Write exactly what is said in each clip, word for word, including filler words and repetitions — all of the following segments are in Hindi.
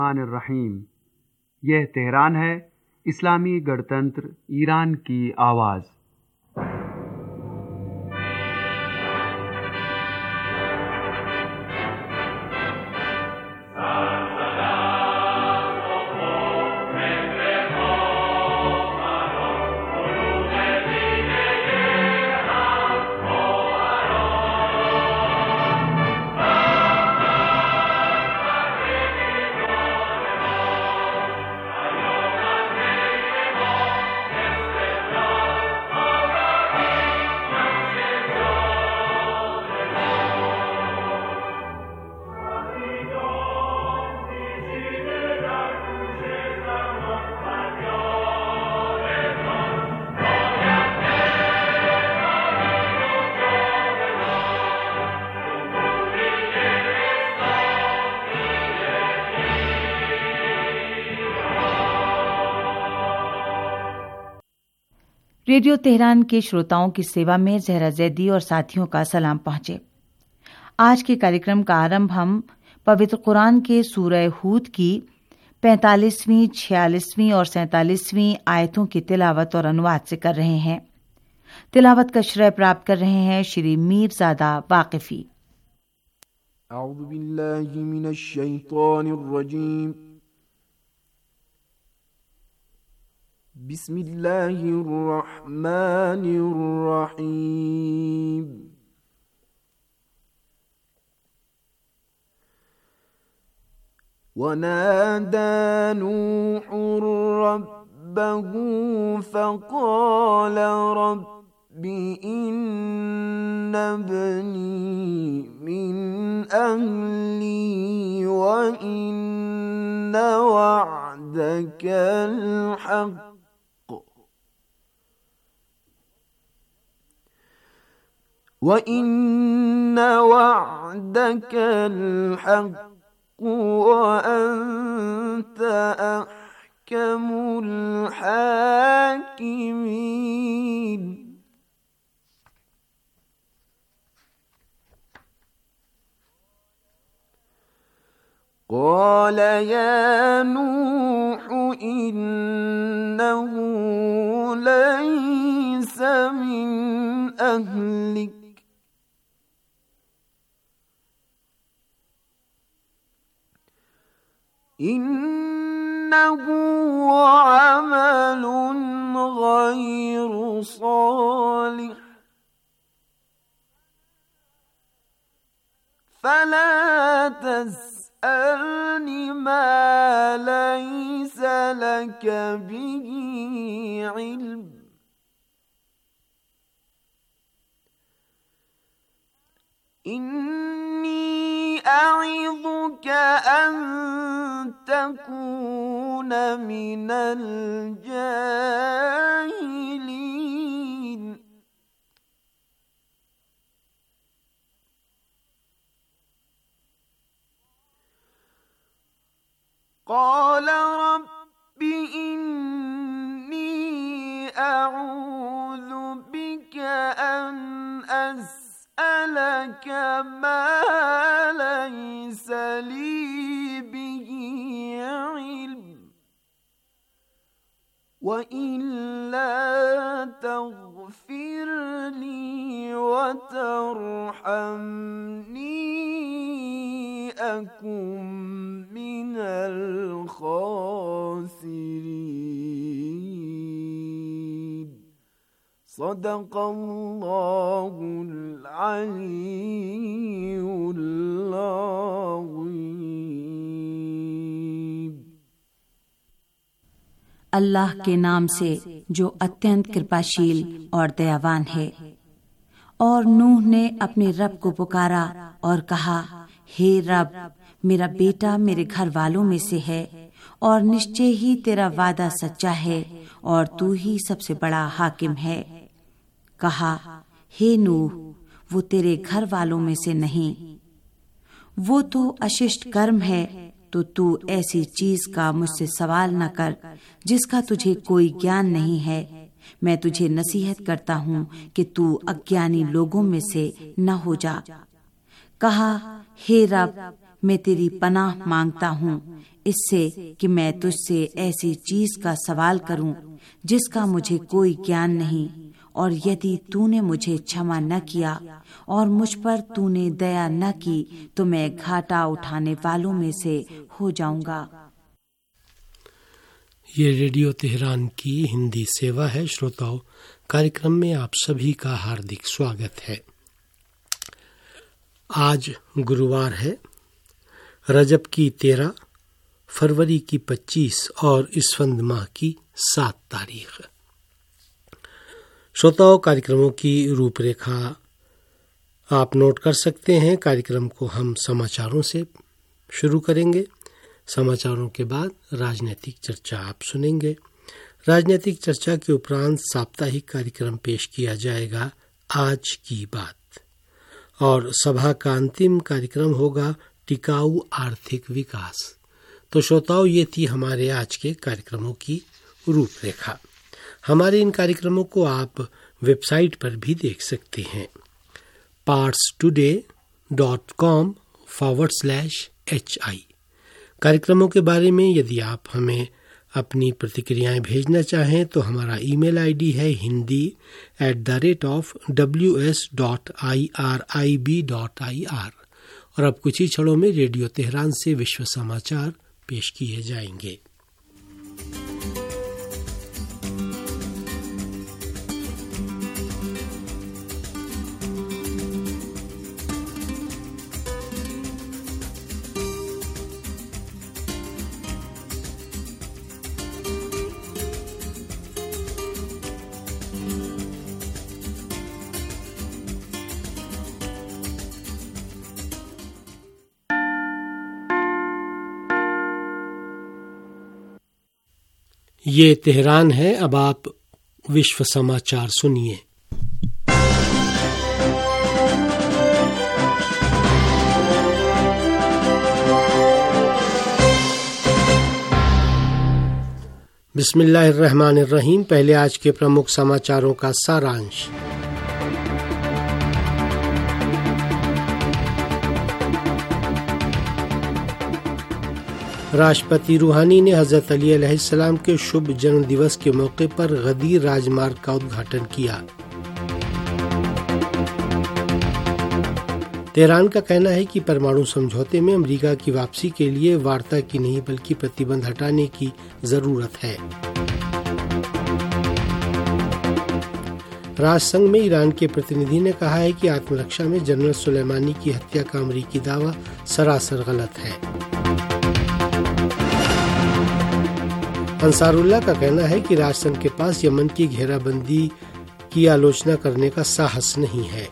रहीम। यह तेहरान है, इस्लामी गणतंत्र ईरान की आवाज़। रेडियो तेहरान के श्रोताओं की सेवा में जहरा जैदी और साथियों का सलाम पहुंचे। आज के कार्यक्रम का आरंभ हम पवित्र कुरान के सूरह हूद की पैंतालीसवीं, छियालीसवीं और सैंतालीसवीं आयतों की तिलावत और अनुवाद से कर रहे हैं। तिलावत का श्रेय प्राप्त कर रहे हैं श्री मीरजादा वाकिफी। अऊज़ु बिल्लाहि मिनश शैतानिर रजीम। बिस्मिल्लाहिर रहमानिर रहीम। वनादा नूहुर रब्बहु फक़ाल रब्बि इन्न इब्नी मिन अहली व इन्न वअदकल हक़्क़ وَإِنَّ وَعْدَكَ الْحَقُّ وَأَنْتَ أَحْكَمُ الْحَاكِمِينَ। قَالَ يَا نُوحُ إِنَّهُ لَيْسَ مِنْ أَهْلِكَ إنه عمل غير صالح فلا تسألني ما ليس لك به علم إني أعظك أن تكون من الجاهلين قال رب إني أعوذ بك أن أسألك ما ليس لي به علم وإلا تغفر لي وترحمني أكن من الخاسرين صدق الله العلي العظيم। अल्लाह के नाम से जो अत्यंत कृपाशील और दयावान है। और नूह ने अपने रब को पुकारा और कहा, हे रब, मेरा बेटा मेरे घर वालों में से है और निश्चय ही तेरा वादा सच्चा है और तू ही सबसे बड़ा हाकिम है। कहा, हे नूह, वो तेरे घर वालों में से नहीं, वो तो अशिष्ट कर्म है, तो तू ऐसी चीज का मुझसे सवाल न कर जिसका तुझे कोई ज्ञान नहीं है। मैं तुझे नसीहत करता हूँ कि तू अज्ञानी लोगों में से न हो जा। कहा, हे रब, मैं तेरी पनाह मांगता हूँ इससे कि मैं तुझसे ऐसी चीज का सवाल करूँ जिसका मुझे कोई ज्ञान नहीं, और यदि तूने मुझे क्षमा न किया और मुझ पर तूने दया न की तो मैं घाटा उठाने वालों में से हो जाऊंगा। ये रेडियो तेहरान की हिंदी सेवा है। श्रोताओं, कार्यक्रम में आप सभी का हार्दिक स्वागत है। आज गुरुवार है, रजब की तेरह, फरवरी की पच्चीस और इसफंद माह की सात तारीख। श्रोताओं, कार्यक्रमों की रूपरेखा आप नोट कर सकते हैं। कार्यक्रम को हम समाचारों से शुरू करेंगे। समाचारों के बाद राजनीतिक चर्चा आप सुनेंगे। राजनीतिक चर्चा के उपरांत साप्ताहिक कार्यक्रम पेश किया जाएगा आज की बात, और सभा का अंतिम कार्यक्रम होगा टिकाऊ आर्थिक विकास। तो श्रोताओं, ये थी हमारे आज के कार्यक्रमों की रूपरेखा। हमारे इन कार्यक्रमों को आप वेबसाइट पर भी देख सकते हैं, parts today dot com forward slash H I. कार्यक्रमों के बारे में यदि आप हमें अपनी प्रतिक्रियाएं भेजना चाहें तो हमारा ईमेल आईडी है Hindi at the rate of W S dot I R I B dot I R. और अब कुछ ही क्षणों में रेडियो तेहरान से विश्व समाचार पेश किए जाएंगे। ये तेहरान है। अब आप विश्व समाचार सुनिए। बिस्मिल्लाहिर्रहमानिर्रहीम। पहले आज के प्रमुख समाचारों का सारांश। राष्ट्रपति रूहानी ने हजरत अली अलैहिस्सलाम के शुभ जन्म दिवस के मौके पर गदीर राजमार्ग का उद्घाटन किया। तेहरान का कहना है कि परमाणु समझौते में अमेरिका की वापसी के लिए वार्ता की नहीं बल्कि प्रतिबंध हटाने की जरूरत है। राष्ट्रसंघ में ईरान के प्रतिनिधि ने कहा है कि आत्मरक्षा में जनरल सुलेमानी की हत्या का अमेरिकी दावा सरासर गलत है। अंसारुल्लाह का कहना है कि राष्ट्रसंघ के पास यमन की घेराबंदी की आलोचना करने का साहस नहीं है।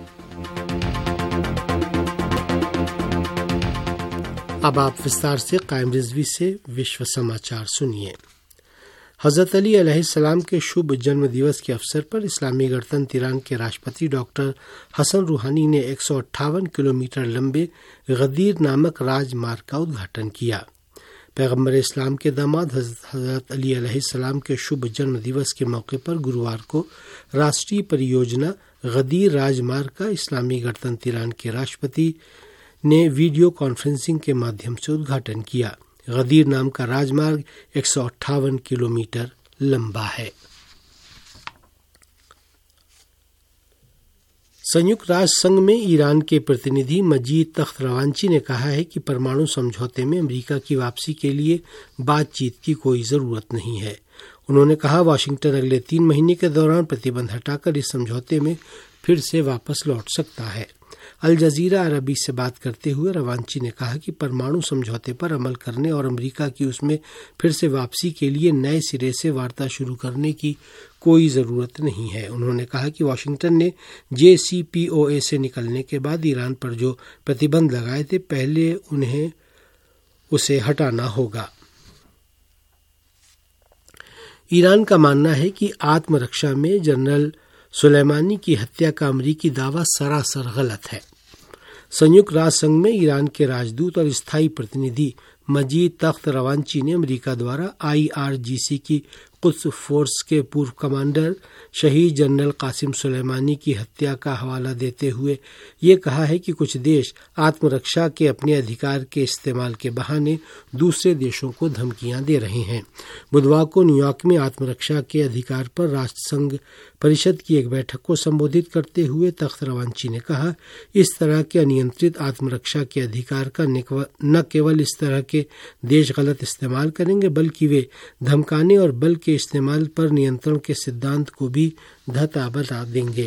अब आप विस्तार से कायम रिजवी से विश्व समाचार सुनिए। हजरत अली अलैहिस्सलाम के शुभ जन्म दिवस के अवसर पर इस्लामी गणतंत्र ईरान के राष्ट्रपति डॉक्टर हसन रूहानी ने एक सौ अट्ठावन किलोमीटर लंबे गदीर नामक राजमार्ग का उद्घाटन किया। पैगम्बर इस्लाम के दामाद हजरत अली अलैहिस्सलाम के शुभ जन्म दिवस के मौके पर गुरुवार को राष्ट्रीय परियोजना गदीर राजमार्ग का इस्लामी गणतंत्र ईरान के राष्ट्रपति ने वीडियो कॉन्फ्रेंसिंग के माध्यम से उद्घाटन किया। गदीर नाम का राजमार्ग एक सौ अट्ठावन किलोमीटर लंबा है। संयुक्त राष्ट्र संघ में ईरान के प्रतिनिधि मजीद तख्त रवांची ने कहा है कि परमाणु समझौते में अमेरिका की वापसी के लिए बातचीत की कोई जरूरत नहीं है। उन्होंने कहा, वाशिंगटन अगले तीन महीने के दौरान प्रतिबंध हटाकर इस समझौते में फिर से वापस लौट सकता है। अल जजीरा अरबी से बात करते हुए रवांची ने कहा कि परमाणु समझौते पर अमल करने और अमेरिका की उसमें फिर से वापसी के लिए नए सिरे से वार्ता शुरू करने की कोई ज़रूरत नहीं है। उन्होंने कहा कि वाशिंगटन ने जे सी पी ओ ए से निकलने के बाद ईरान पर जो प्रतिबंध लगाए थे, पहले उन्हें उसे हटाना होगा। ईरान का मानना है कि आत्मरक्षा में जनरल सुलेमानी की हत्या का अमेरिकी दावा सरासर गलत है। संयुक्त राष्ट्र संघ में ईरान के राजदूत और स्थायी प्रतिनिधि मजीद तख्त रवांची ने अमेरिका द्वारा आई आर जी सी की कुद्स फोर्स के पूर्व कमांडर शहीद जनरल कासिम सुलेमानी की हत्या का हवाला देते हुए ये कहा है कि कुछ देश आत्मरक्षा के अपने अधिकार के इस्तेमाल के बहाने दूसरे देशों को धमकियां दे रहे हैं। बुधवार को न्यूयॉर्क में आत्मरक्षा के अधिकार पर राष्ट्रसंघ परिषद की एक बैठक को संबोधित करते हुए तख्त रवांची ने कहा, इस तरह के अनियंत्रित आत्मरक्षा के अधिकार का न केवल इस तरह के देश गलत इस्तेमाल करेंगे बल्कि वे धमकाने और बल के इस्तेमाल पर नियंत्रण के सिद्धांत को भी धता बता देंगे।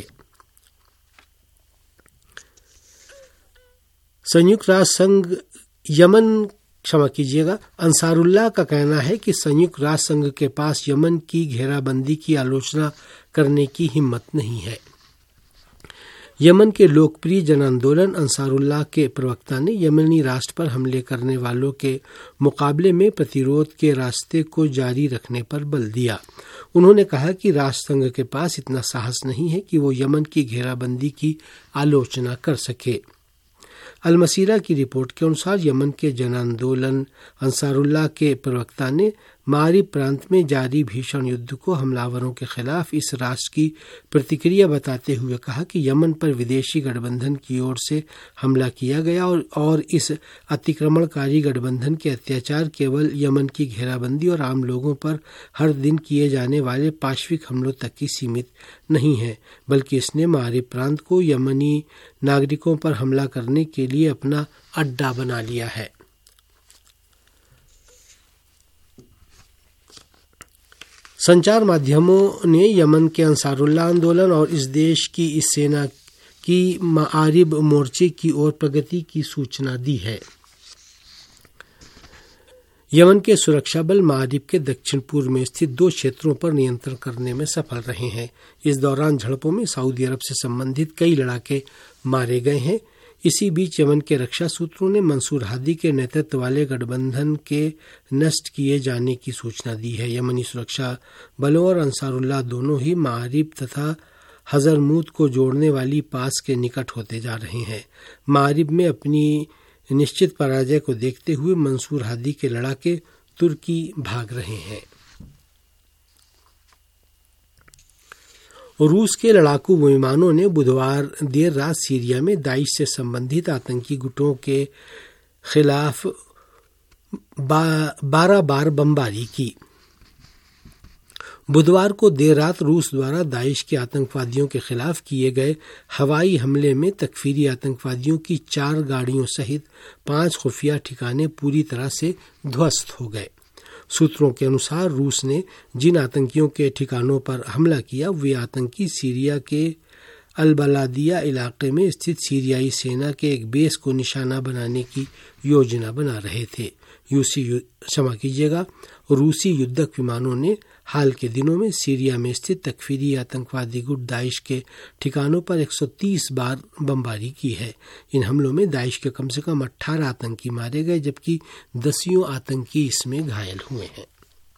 संयुक्त राष्ट्र संघ यमन क्षमा कीजिएगा अंसारुल्लाह का कहना है कि संयुक्त राष्ट्र संघ के पास यमन की घेराबंदी की आलोचना करने की हिम्मत नहीं है। यमन के लोकप्रिय जन आंदोलन अंसारुल्लाह के प्रवक्ता ने यमनी राष्ट्र पर हमले करने वालों के मुकाबले में प्रतिरोध के रास्ते को जारी रखने पर बल दिया। उन्होंने कहा कि राष्ट्रसंघ के पास इतना साहस नहीं है कि वो यमन की घेराबंदी की आलोचना कर सके। अलमसीरा की रिपोर्ट के अनुसार यमन के जन आंदोलन अंसारुल्लाह के प्रवक्ता ने मारिब प्रांत में जारी भीषण युद्ध को हमलावरों के खिलाफ इस राष्ट्र की प्रतिक्रिया बताते हुए कहा कि यमन पर विदेशी गठबंधन की ओर से हमला किया गया और, और इस अतिक्रमणकारी गठबंधन के अत्याचार केवल यमन की घेराबंदी और आम लोगों पर हर दिन किए जाने वाले पाशविक हमलों तक ही सीमित नहीं है, बल्कि इसने मारिब प्रांत को यमनी नागरिकों पर हमला करने के लिए अपना अड्डा बना लिया है। संचार माध्यमों ने यमन के अंसारुल्लाह आंदोलन और इस देश की इस सेना की मारिब मोर्चे की ओर प्रगति की सूचना दी है। यमन के सुरक्षा बल मारिब के दक्षिण पूर्व में स्थित दो क्षेत्रों पर नियंत्रण करने में सफल रहे हैं। इस दौरान झड़पों में सऊदी अरब से संबंधित कई लड़ाके मारे गए हैं। इसी बीच यमन के रक्षा सूत्रों ने मंसूर हादी के नेतृत्व वाले गठबंधन के नष्ट किए जाने की सूचना दी है। यमनी सुरक्षा बलों और अंसारुल्लाह दोनों ही मारिब तथा हजरमूत को जोड़ने वाली पास के निकट होते जा रहे हैं। मारिब में अपनी निश्चित पराजय को देखते हुए मंसूर हादी के लड़ाके तुर्की भाग रहे हैं। रूस के लड़ाकू विमानों ने बुधवार देर रात सीरिया में दाइश से संबंधित आतंकी गुटों के खिलाफ बा, बारह बार बमबारी की। बुधवार को देर रात रूस द्वारा दाइश के आतंकवादियों के खिलाफ किए गए हवाई हमले में तकफीरी आतंकवादियों की चार गाड़ियों सहित पांच खुफिया ठिकाने पूरी तरह से ध्वस्त हो गए। सूत्रों के अनुसार रूस ने जिन आतंकियों के ठिकानों पर हमला किया वे आतंकी सीरिया के अलबलादिया इलाके में स्थित सीरियाई सेना के एक बेस को निशाना बनाने की योजना बना रहे थे। यूसी क्षमा कीजिएगा रूसी युद्धक विमानों ने हाल के दिनों में सीरिया में स्थित तकफीरी आतंकवादी गुट दाइश के ठिकानों पर एक सौ तीस बार बमबारी की है। इन हमलों में दाइश के कम से कम अठारह आतंकी मारे गए जबकि दसियों आतंकी इसमें घायल हुए हैं।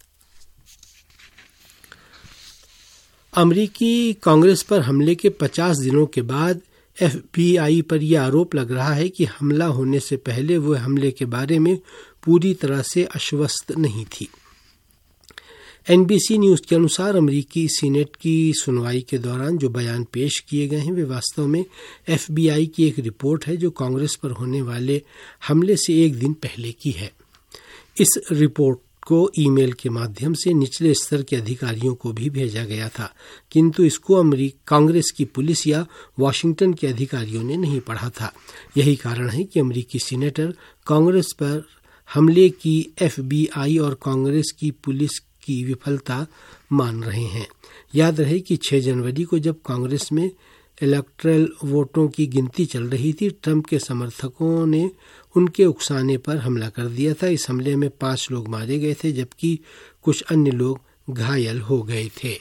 अमेरिकी कांग्रेस पर हमले के पचास दिनों के बाद एफबीआई पर यह आरोप लग रहा है कि हमला होने से पहले वह हमले के बारे में पूरी तरह से आश्वस्त नहीं थी। एनबीसी न्यूज के अनुसार अमेरिकी सीनेट की सुनवाई के दौरान जो बयान पेश किए गए हैं वे वास्तव में एफबीआई की एक रिपोर्ट है जो कांग्रेस पर होने वाले हमले से एक दिन पहले की है। इस रिपोर्ट को ईमेल के माध्यम से निचले स्तर के अधिकारियों को भी भेजा गया था, किंतु इसको अमेरिकी कांग्रेस की पुलिस या वॉशिंगटन के अधिकारियों ने नहीं पढ़ा था। यही कारण है कि अमेरिकी सीनेटर कांग्रेस पर हमले की एफबीआई और कांग्रेस की पुलिस की विफलता मान रहे हैं। याद रहे कि छह जनवरी को जब कांग्रेस में इलेक्टरल वोटों की गिनती चल रही थी, ट्रंप के समर्थकों ने उनके उकसाने पर हमला कर दिया था। इस हमले में पांच लोग मारे गए थे जबकि कुछ अन्य लोग घायल हो गए थे।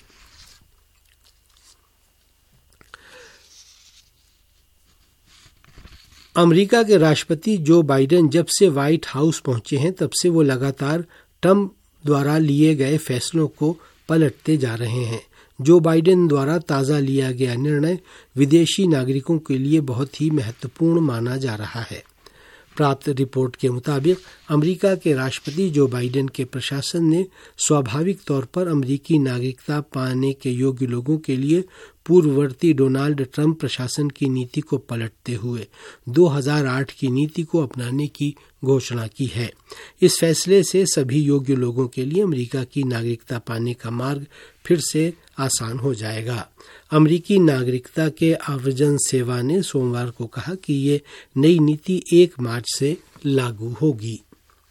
अमेरिका के राष्ट्रपति जो बाइडेन जब से व्हाइट हाउस पहुंचे हैं तब से वो लगातार ट्रंप द्वारा लिए गए फैसलों को पलटते जा रहे हैं। जो बाइडेन द्वारा ताज़ा लिया गया निर्णय विदेशी नागरिकों के लिए बहुत ही महत्वपूर्ण माना जा रहा है। प्राप्त रिपोर्ट के मुताबिक अमेरिका के राष्ट्रपति जो बाइडेन के प्रशासन ने स्वाभाविक तौर पर अमेरिकी नागरिकता पाने के योग्य लोगों के लिए पूर्ववर्ती डोनाल्ड ट्रंप प्रशासन की नीति को पलटते हुए दो हज़ार आठ की नीति को अपनाने की घोषणा की है। इस फैसले से सभी योग्य लोगों के लिए अमेरिका की नागरिकता पाने का मार्ग फिर से आसान हो जाएगा। अमेरिकी नागरिकता के आव्रजन सेवा ने सोमवार को कहा कि ये नई नीति एक मार्च से लागू होगी।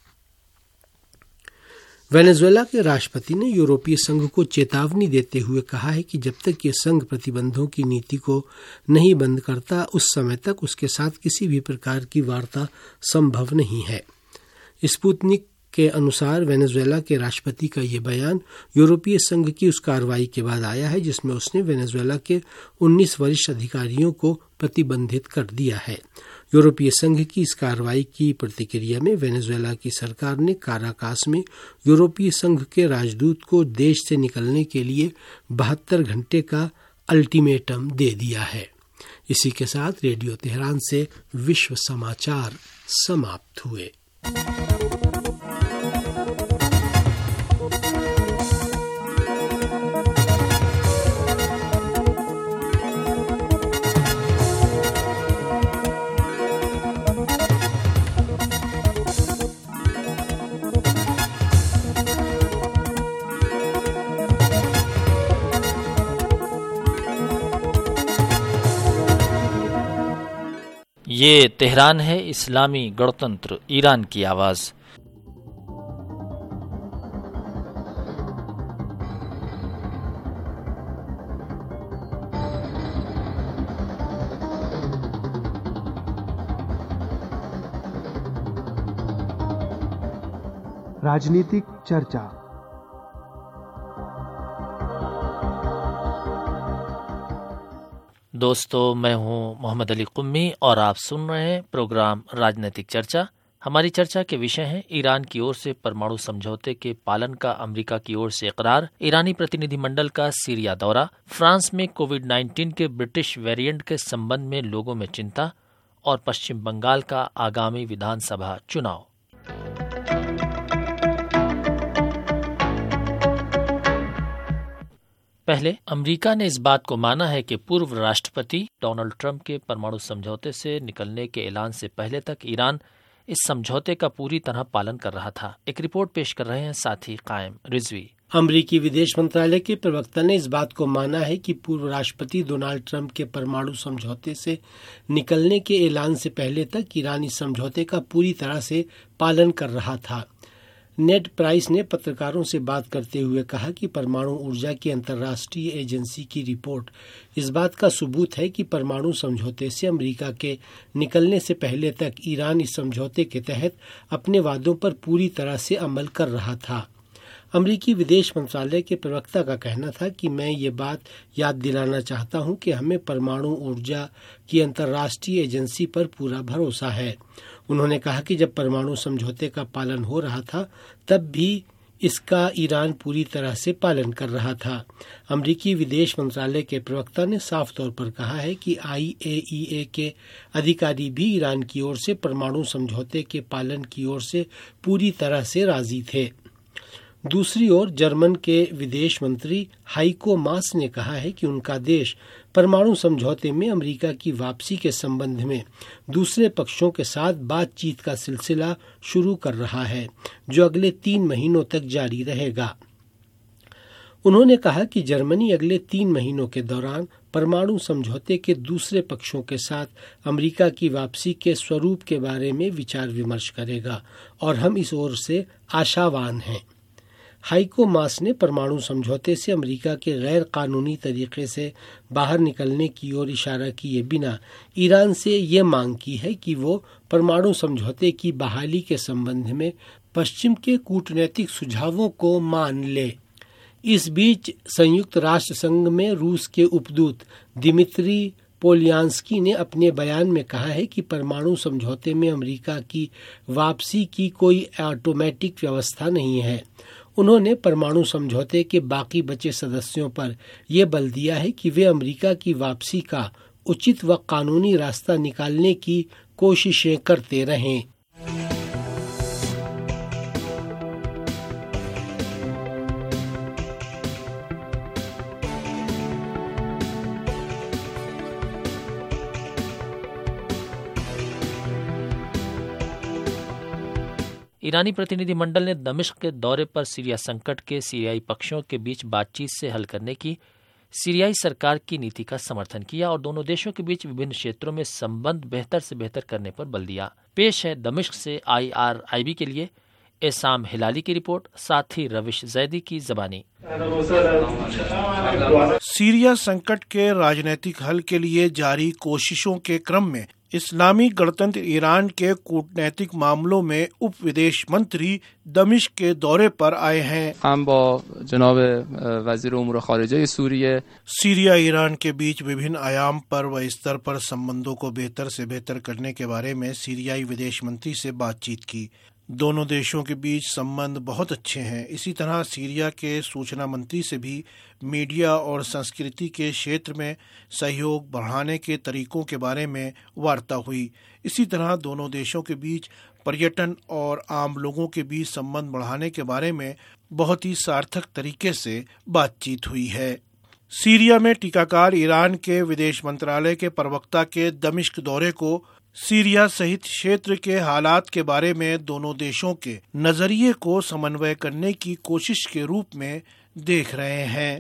वेनेजुएला के राष्ट्रपति ने यूरोपीय संघ को चेतावनी देते हुए कहा है कि जब तक ये संघ प्रतिबंधों की नीति को नहीं बंद करता उस समय तक उसके साथ किसी भी प्रकार की वार्ता संभव नहीं है। स्पुतनिक के अनुसार वेनेजुएला के राष्ट्रपति का ये बयान यूरोपीय संघ की उस कार्रवाई के बाद आया है जिसमें उसने वेनेजुएला के उन्नीस वरिष्ठ अधिकारियों को प्रतिबंधित कर दिया है। यूरोपीय संघ की इस कार्रवाई की प्रतिक्रिया में वेनेजुएला की सरकार ने काराकास में यूरोपीय संघ के राजदूत को देश से निकलने के लिए बहत्तर घंटे का अल्टीमेटम दे दिया है। इसी के साथ रेडियो तेहरान से विश्व समाचार समाप्त हुए। ये तेहरान है, इस्लामी गणतंत्र ईरान की आवाज़। राजनीतिक चर्चा। दोस्तों, मैं हूं मोहम्मद अली कुम्मी और आप सुन रहे हैं प्रोग्राम राजनीतिक चर्चा। हमारी चर्चा के विषय हैं ईरान की ओर से परमाणु समझौते के पालन का अमेरिका की ओर से इकरार, ईरानी प्रतिनिधिमंडल का सीरिया दौरा, फ्रांस में कोविड नाइन्टीन के ब्रिटिश वेरिएंट के संबंध में लोगों में चिंता और पश्चिम बंगाल का आगामी विधानसभा चुनाव। पहले, अमेरिका ने इस बात को माना है कि पूर्व राष्ट्रपति डोनाल्ड ट्रंप के परमाणु समझौते से निकलने के ऐलान से पहले तक ईरान इस समझौते का पूरी तरह पालन कर रहा था। एक रिपोर्ट पेश कर रहे हैं साथी कायम रिजवी। अमेरिकी विदेश मंत्रालय के प्रवक्ता ने इस बात को माना है कि पूर्व राष्ट्रपति डोनाल्ड ट्रंप के परमाणु समझौते से निकलने के ऐलान से पहले तक ईरान इस समझौते का पूरी तरह से पालन कर रहा था। नेड प्राइस ने पत्रकारों से बात करते हुए कहा कि परमाणु ऊर्जा की अंतर्राष्ट्रीय एजेंसी की रिपोर्ट इस बात का सबूत है कि परमाणु समझौते से अमेरिका के निकलने से पहले तक ईरान इस समझौते के तहत अपने वादों पर पूरी तरह से अमल कर रहा था। अमेरिकी विदेश मंत्रालय के प्रवक्ता का कहना था कि मैं ये बात याद दिलाना चाहता हूं कि हमें परमाणु ऊर्जा की अंतर्राष्ट्रीय एजेंसी पर पूरा भरोसा है। उन्होंने कहा कि जब परमाणु समझौते का पालन हो रहा था तब भी इसका ईरान पूरी तरह से पालन कर रहा था। अमेरिकी विदेश मंत्रालय के प्रवक्ता ने साफ तौर पर कहा है कि आई ए ई ए के अधिकारी भी ईरान की ओर से परमाणु समझौते के पालन की ओर से पूरी तरह से राजी थे। दूसरी ओर जर्मन के विदेश मंत्री हाइको मास ने कहा है कि उनका देश परमाणु समझौते में अमेरिका की वापसी के संबंध में दूसरे पक्षों के साथ बातचीत का सिलसिला शुरू कर रहा है, जो अगले तीन महीनों तक जारी रहेगा। उन्होंने कहा कि जर्मनी अगले तीन महीनों के दौरान परमाणु समझौते के दूसरे पक्षों के साथ अमेरिका की वापसी के स्वरूप के बारे में विचार विमर्श करेगा और हम इस ओर से आशावान हैं। हाइको मास ने परमाणु समझौते से अमेरिका के गैर कानूनी तरीके से बाहर निकलने की ओर इशारा किए बिना ईरान से ये मांग की है कि वो परमाणु समझौते की बहाली के संबंध में पश्चिम के कूटनैतिक सुझावों को मान ले। इस बीच संयुक्त राष्ट्र संघ में रूस के उपदूत दिमित्री पोलियान्स्की ने अपने बयान में कहा है कि परमाणु समझौते में अमेरिका की वापसी की कोई ऑटोमेटिक व्यवस्था नहीं है। उन्होंने परमाणु समझौते के बाकी बचे सदस्यों पर यह बल दिया है कि वे अमेरिका की वापसी का उचित व कानूनी रास्ता निकालने की कोशिशें करते रहें। ईरानी प्रतिनिधिमंडल ने दमिश्क के दौरे पर सीरिया संकट के सीरियाई पक्षों के बीच बातचीत से हल करने की सीरियाई सरकार की नीति का समर्थन किया और दोनों देशों के बीच विभिन्न क्षेत्रों में संबंध बेहतर से बेहतर करने पर बल दिया। पेश है दमिश्क से आई आर आई बी के लिए एसाम हिलाली की रिपोर्ट, साथ ही रविश जैदी की जबानी। सीरिया संकट के राजनीतिक हल के लिए जारी कोशिशों के क्रम में इस्लामी गणतंत्र ईरान के कूटनैतिक मामलों में उप विदेश मंत्री दमिश्क के दौरे पर आए हैं। हम बा जनाब वज़ीर उमूर खारिजा सूरिया सीरिया ईरान के बीच विभिन्न आयाम पर व स्तर पर संबंधों को बेहतर से बेहतर करने के बारे में सीरियाई विदेश मंत्री से बातचीत की। दोनों देशों के बीच संबंध बहुत अच्छे हैं। इसी तरह सीरिया के सूचना मंत्री से भी मीडिया और संस्कृति के क्षेत्र में सहयोग बढ़ाने के तरीकों के बारे में वार्ता हुई। इसी तरह दोनों देशों के बीच पर्यटन और आम लोगों के बीच संबंध बढ़ाने के बारे में बहुत ही सार्थक तरीके से बातचीत हुई है। सीरिया में टीकाकार ईरान के विदेश मंत्रालय के प्रवक्ता के दमिश्क दौरे को सीरिया सहित क्षेत्र के हालात के बारे में दोनों देशों के नजरिए को समन्वय करने की कोशिश के रूप में देख रहे हैं।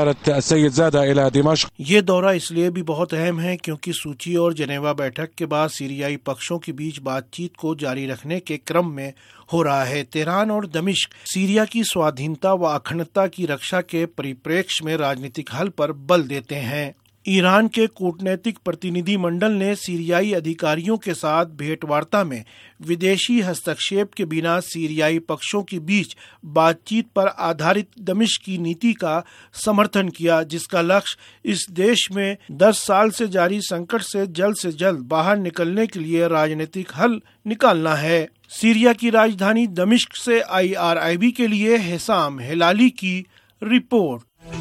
ये दौरा इसलिए भी बहुत अहम है क्योंकि सूची और जनेवा बैठक के बाद सीरियाई पक्षों के बीच बातचीत को जारी रखने के क्रम में हो रहा है। तेहरान और दमिश्क सीरिया की स्वाधीनता व अखंडता की रक्षा के परिप्रेक्ष्य में राजनीतिक हल पर बल देते हैं। ईरान के कूटनैतिक प्रतिनिधि मंडल ने सीरियाई अधिकारियों के साथ भेंटवार्ता में विदेशी हस्तक्षेप के बिना सीरियाई पक्षों के बीच बातचीत पर आधारित दमिश्क की नीति का समर्थन किया, जिसका लक्ष्य इस देश में दस साल से जारी संकट से जल्द से जल्द बाहर निकलने के लिए राजनीतिक हल निकालना है। सीरिया की राजधानी दमिश्क से आई आर आई बी के लिए हेसाम हिलाली की रिपोर्ट।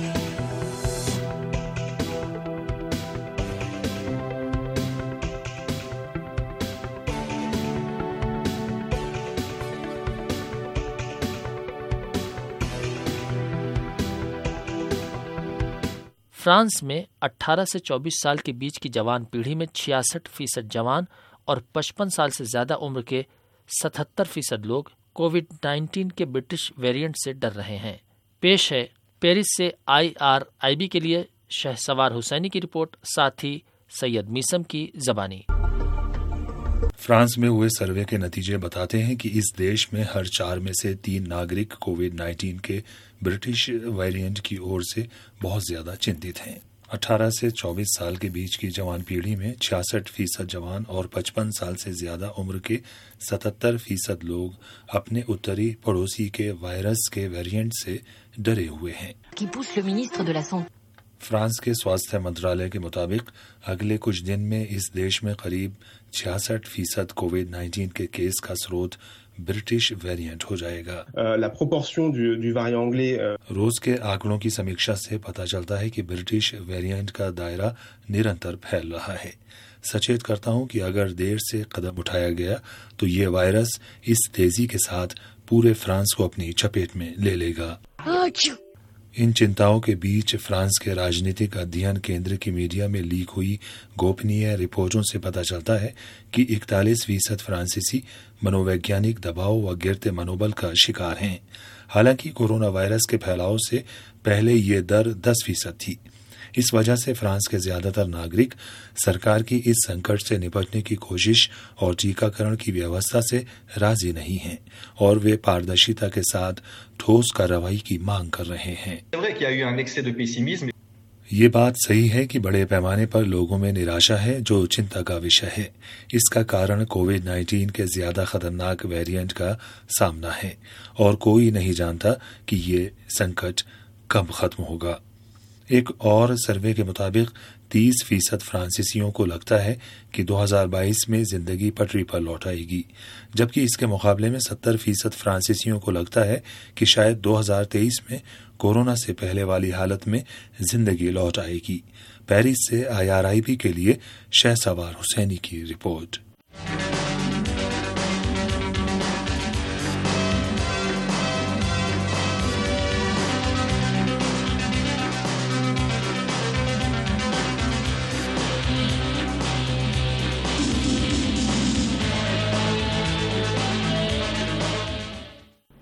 फ्रांस में अठारह से चौबीस साल के बीच की जवान पीढ़ी में छियासठ फीसद जवान और पचपन साल से ज्यादा उम्र के सतहत्तर फीसद लोग कोविड नाइन्टीन के ब्रिटिश वेरिएंट से डर रहे हैं। पेश है पेरिस से आई आर आई बी के लिए शहसवार हुसैनी की रिपोर्ट, साथ ही सैयद मीसम की जबानी। फ्रांस में हुए सर्वे के नतीजे बताते हैं कि इस देश में हर चार में से तीन नागरिक कोविड नाइन्टीन के ब्रिटिश वेरिएंट की ओर से बहुत ज्यादा चिंतित हैं। अठारह से चौबीस साल के बीच की जवान पीढ़ी में छियासठ फीसद जवान और पचपन साल से ज्यादा उम्र के सतहत्तर फीसद लोग अपने उत्तरी पड़ोसी के वायरस के वेरिएंट से डरे हुए हैं। फ्रांस के स्वास्थ्य मंत्रालय के मुताबिक अगले कुछ दिन में इस देश में करीब छियासठ फीसद कोविड नाइन्टीन के केस का स्रोत ब्रिटिश वेरिएंट हो जाएगा। La proportion du, du variant anglais, रोज के आंकड़ों की समीक्षा से पता चलता है कि ब्रिटिश वेरिएंट का दायरा निरंतर फैल रहा है। सचेत करता हूं कि अगर देर से कदम उठाया गया तो ये वायरस इस तेजी के साथ पूरे फ्रांस को अपनी चपेट में ले लेगा। इन चिंताओं के बीच फ्रांस के राजनीतिक अध्ययन केंद्र की मीडिया में लीक हुई गोपनीय रिपोर्टों से पता चलता है कि इकतालीस फीसद फ्रांसीसी मनोवैज्ञानिक दबाव व गिरते मनोबल का शिकार हैं। हालांकि कोरोना वायरस के फैलाव से पहले ये दर दस फीसद थी। इस वजह से फ्रांस के ज्यादातर नागरिक सरकार की इस संकट से निपटने की कोशिश और टीकाकरण की व्यवस्था से राजी नहीं हैं और वे पारदर्शिता के साथ ठोस कार्रवाई की मांग कर रहे हैं। ये बात सही है कि बड़े पैमाने पर लोगों में निराशा है, जो चिंता का विषय है। इसका कारण कोविड नाइन्टीन के ज्यादा खतरनाक वेरिएंट का सामना है और कोई नहीं जानता कि ये संकट कब खत्म होगा। एक और सर्वे के मुताबिक तीस फीसद फ्रांसीसियों को लगता है कि दो हज़ार बाईस में जिंदगी पटरी पर लौट आएगी, जबकि इसके मुकाबले में सत्तर फीसद फ्रांसीसियों को लगता है कि शायद दो हज़ार तेईस में कोरोना से पहले वाली हालत में जिंदगी लौट आएगी। पेरिस से आई आर आई बी के लिए शहसवार हुसैनी की रिपोर्ट।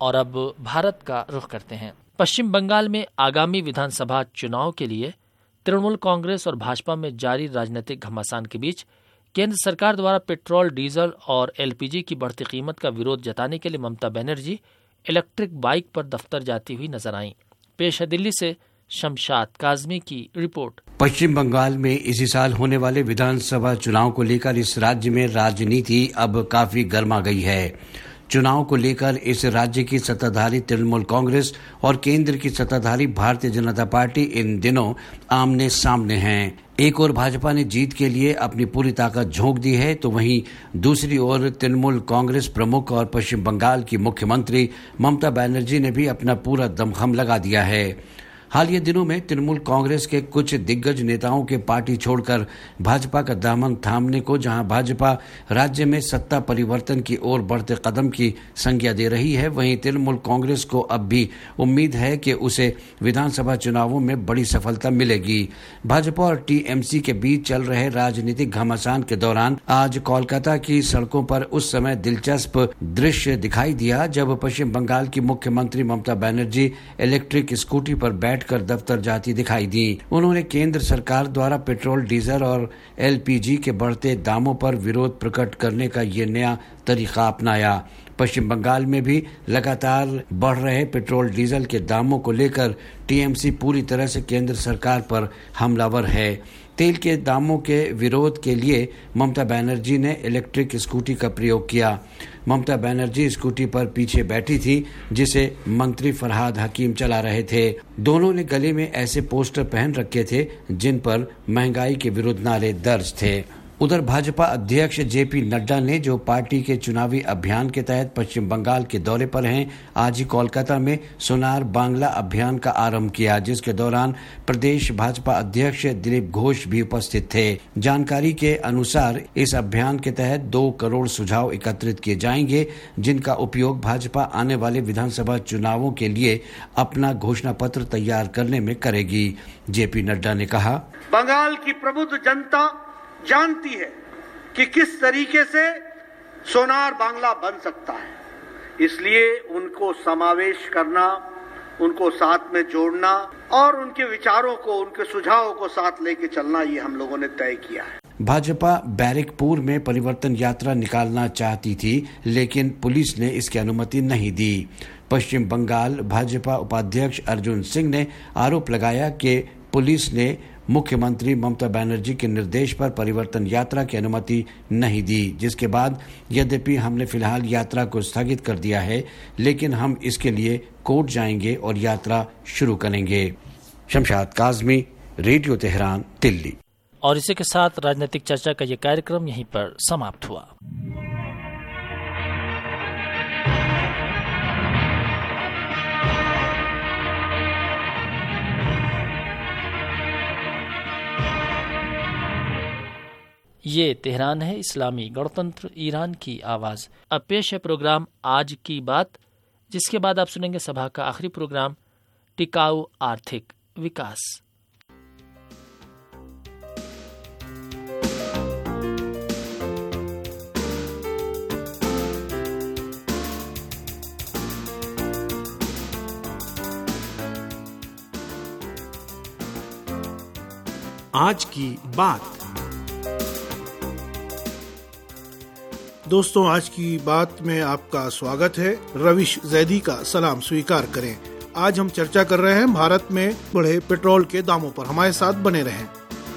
और अब भारत का रुख करते हैं। पश्चिम बंगाल में आगामी विधानसभा चुनाव के लिए तृणमूल कांग्रेस और भाजपा में जारी राजनीतिक घमासान के बीच केंद्र सरकार द्वारा पेट्रोल, डीजल और एलपीजी की बढ़ती कीमत का विरोध जताने के लिए ममता बनर्जी इलेक्ट्रिक बाइक पर दफ्तर जाती हुई नजर आईं। पेश है दिल्ली से शमशाद काजमी की रिपोर्ट। पश्चिम बंगाल में इसी साल होने वाले विधानसभा चुनाव को लेकर इस राज्य में राजनीति अब काफी गर्मा गई है। चुनाव को लेकर इस राज्य की सत्ताधारी तृणमूल कांग्रेस और केंद्र की सत्ताधारी भारतीय जनता पार्टी इन दिनों आमने सामने हैं। एक ओर भाजपा ने जीत के लिए अपनी पूरी ताकत झोंक दी है, तो वहीं दूसरी ओर तृणमूल कांग्रेस प्रमुख और पश्चिम बंगाल की मुख्यमंत्री ममता बनर्जी ने भी अपना पूरा दमखम लगा दिया है। हालिया दिनों में तृणमूल कांग्रेस के कुछ दिग्गज नेताओं के पार्टी छोड़कर भाजपा का दामन थामने को, जहां भाजपा राज्य में सत्ता परिवर्तन की ओर बढ़ते कदम की संज्ञा दे रही है, वहीं तृणमूल कांग्रेस को अब भी उम्मीद है कि उसे विधानसभा चुनावों में बड़ी सफलता मिलेगी। भाजपा और टीएमसी के बीच चल रहे राजनीतिक घमासान के दौरान आज कोलकाता की सड़कों पर उस समय दिलचस्प दृश्य दिखाई दिया जब पश्चिम बंगाल की मुख्यमंत्री ममता बनर्जी इलेक्ट्रिक स्कूटी पर बैठ कर दफ्तर जाती दिखाई दी। उन्होंने केंद्र सरकार द्वारा पेट्रोल, डीजल और एलपीजी के बढ़ते दामों पर विरोध प्रकट करने का ये नया तरीका अपनाया। पश्चिम बंगाल में भी लगातार बढ़ रहे पेट्रोल डीजल के दामों को लेकर टीएमसी पूरी तरह से केंद्र सरकार पर हमलावर है। तेल के दामों के विरोध के लिए ममता बनर्जी ने इलेक्ट्रिक स्कूटी का प्रयोग किया। ममता बनर्जी स्कूटी पर पीछे बैठी थी, जिसे मंत्री फरहाद हकीम चला रहे थे। दोनों ने गले में ऐसे पोस्टर पहन रखे थे जिन पर महंगाई के विरुद्ध नारे दर्ज थे। उधर भाजपा अध्यक्ष जेपी नड्डा ने, जो पार्टी के चुनावी अभियान के तहत पश्चिम बंगाल के दौरे पर हैं, आज ही कोलकाता में सोनार बांग्ला अभियान का आरंभ किया, जिसके दौरान प्रदेश भाजपा अध्यक्ष दिलीप घोष भी उपस्थित थे। जानकारी के अनुसार इस अभियान के तहत दो करोड़ सुझाव एकत्रित किए जाएंगे, जिनका उपयोग भाजपा आने वाले विधानसभा चुनावों के लिए अपना घोषणा पत्र तैयार करने में करेगी। जेपी नड्डा ने कहा, बंगाल की प्रबुद्ध जनता जानती है कि किस तरीके से सोनार बांग्ला बन सकता है, इसलिए उनको समावेश करना, उनको साथ में जोड़ना और उनके विचारों को, उनके सुझावों को साथ लेके चलना, ये हम लोगों ने तय किया है। भाजपा बैरकपुर में परिवर्तन यात्रा निकालना चाहती थी, लेकिन पुलिस ने इसकी अनुमति नहीं दी। पश्चिम बंगाल भाजपा उपाध्यक्ष अर्जुन सिंह ने आरोप लगाया कि पुलिस ने मुख्यमंत्री ममता बनर्जी के निर्देश पर परिवर्तन यात्रा की अनुमति नहीं दी, जिसके बाद यद्यपि हमने फिलहाल यात्रा को स्थगित कर दिया है, लेकिन हम इसके लिए कोर्ट जाएंगे और यात्रा शुरू करेंगे। Shamshad Kazmi, radio Tehran, Delhi. और इसी के साथ राजनीतिक चर्चा का ये कार्यक्रम यहीं पर समाप्त हुआ। ये तेहरान है, इस्लामी गणतंत्र ईरान की आवाज़। अब पेश है प्रोग्राम आज की बात, जिसके बाद आप सुनेंगे सभा का आखिरी प्रोग्राम टिकाऊ आर्थिक विकास। आज की बात। दोस्तों, आज की बात में आपका स्वागत है। रविश जैदी का सलाम स्वीकार करें। आज हम चर्चा कर रहे हैं भारत में बढ़े पेट्रोल के दामों पर। हमारे साथ बने रहें।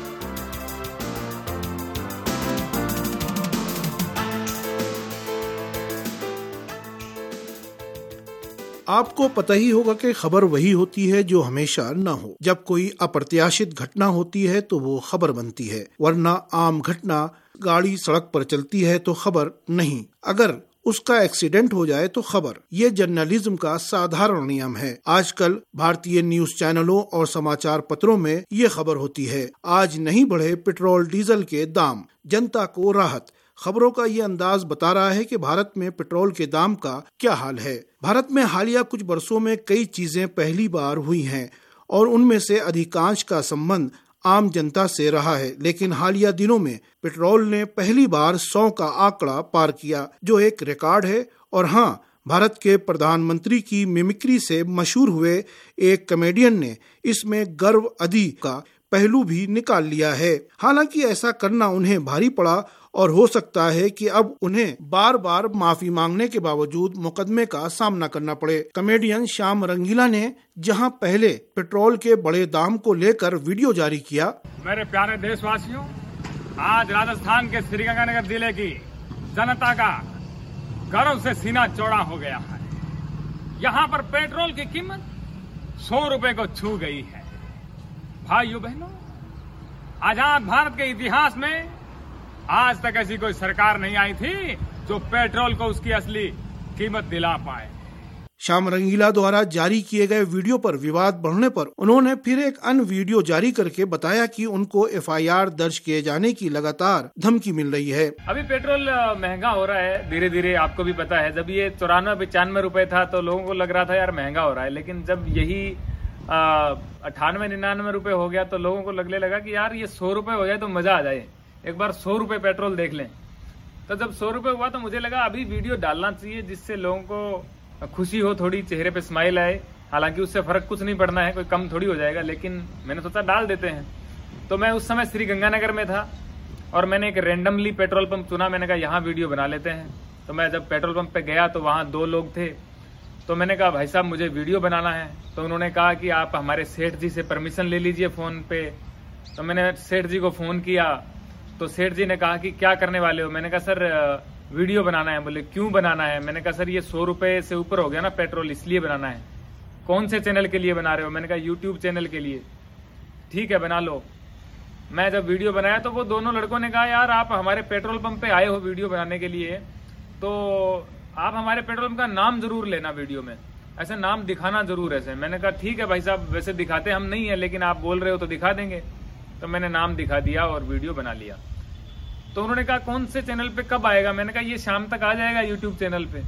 आपको पता ही होगा कि खबर वही होती है जो हमेशा न हो। जब कोई अप्रत्याशित घटना होती है तो वो खबर बनती है, वरना आम घटना, गाड़ी सड़क पर चलती है तो खबर नहीं, अगर उसका एक्सीडेंट हो जाए तो खबर। ये जर्नलिज्म का साधारण नियम है। आजकल भारतीय न्यूज चैनलों और समाचार पत्रों में ये खबर होती है, आज नहीं बढ़े पेट्रोल डीजल के दाम, जनता को राहत। खबरों का ये अंदाज बता रहा है कि भारत में पेट्रोल के दाम का क्या हाल है। भारत में हालिया कुछ वर्षों में कई चीजें पहली बार हुई हैं और उनमें से अधिकांश का संबंध आम जनता से रहा है, लेकिन हालिया दिनों में पेट्रोल ने पहली बार सौ का आंकड़ा पार किया, जो एक रिकॉर्ड है। और हाँ, भारत के प्रधानमंत्री की मिमिक्री से मशहूर हुए एक कॉमेडियन ने इसमें गर्व अदी का पहलू भी निकाल लिया है। हालांकि ऐसा करना उन्हें भारी पड़ा और हो सकता है कि अब उन्हें बार बार माफी मांगने के बावजूद मुकदमे का सामना करना पड़े। कॉमेडियन श्याम रंगीला ने जहां पहले पेट्रोल के बड़े दाम को लेकर वीडियो जारी किया। मेरे प्यारे देशवासियों, आज राजस्थान के श्रीगंगानगर जिले की जनता का गर्व से सीना चौड़ा हो गया है। यहाँ पर पेट्रोल की कीमत सौ रुपए को छू गई है। भाइयों बहनों, आजाद भारत के इतिहास में आज तक ऐसी कोई सरकार नहीं आई थी जो पेट्रोल को उसकी असली कीमत दिला पाए। श्याम रंगीला द्वारा जारी किए गए वीडियो पर विवाद बढ़ने पर उन्होंने फिर एक अन्य वीडियो जारी करके बताया कि उनको एफ आई आर दर्ज किए जाने की लगातार धमकी मिल रही है। अभी पेट्रोल महंगा हो रहा है धीरे धीरे, आपको भी पता है। जब ये चौरानवे पचानवे रुपए था तो लोगों को लग रहा था यार महंगा हो रहा है, लेकिन जब यही अट्ठानवे निन्यानवे रुपए हो गया तो लोगों को लगने लगा कि यार ये सौ रुपए हो जाए तो मजा आ जाए, एक बार सौ रुपए पेट्रोल देख लें। तो जब सौ रुपए हुआ तो मुझे लगा अभी वीडियो डालना चाहिए जिससे लोगों को खुशी हो, थोड़ी चेहरे पे स्माइल आए। हालांकि उससे फर्क कुछ नहीं पड़ना है, कोई कम थोड़ी हो जाएगा, लेकिन मैंने सोचा डाल देते हैं। तो मैं उस समय श्री गंगानगर में था और मैंने एक रेंडमली पेट्रोल पंप चुना। मैंने कहा यहाँ वीडियो बना लेते हैं। तो मैं जब पेट्रोल पंप पे गया तो वहाँ दो लोग थे। तो मैंने कहा भाई साहब मुझे वीडियो बनाना है। तो उन्होंने कहा कि आप हमारे सेठ जी से परमिशन ले लीजिए फोन पे। तो मैंने सेठ जी को फोन किया तो सेठ जी ने कहा कि क्या करने वाले हो। मैंने कहा सर वीडियो बनाना है। बोले क्यों बनाना है। मैंने कहा सर ये सौ रुपए से ऊपर हो गया ना पेट्रोल, इसलिए बनाना है। कौन से चैनल के लिए बना रहे हो। मैंने कहा यूट्यूब चैनल के लिए। ठीक है बना लो। मैं जब वीडियो बनाया तो वो दोनों लड़कों ने कहा यार आप हमारे पेट्रोल पंप पे आए हो वीडियो बनाने के लिए, तो आप हमारे पेट्रोल पंप का नाम जरूर लेना वीडियो में, ऐसे नाम दिखाना जरूर ऐसे। मैंने कहा ठीक है भाई साहब, वैसे दिखाते हम नहीं है लेकिन आप बोल रहे हो तो दिखा देंगे। तो मैंने नाम दिखा दिया और वीडियो बना लिया। तो उन्होंने कहा कौन से चैनल पे कब आएगा। मैंने कहा ये शाम तक आ जाएगा यूट्यूब चैनल पे।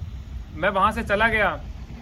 मैं वहां से चला गया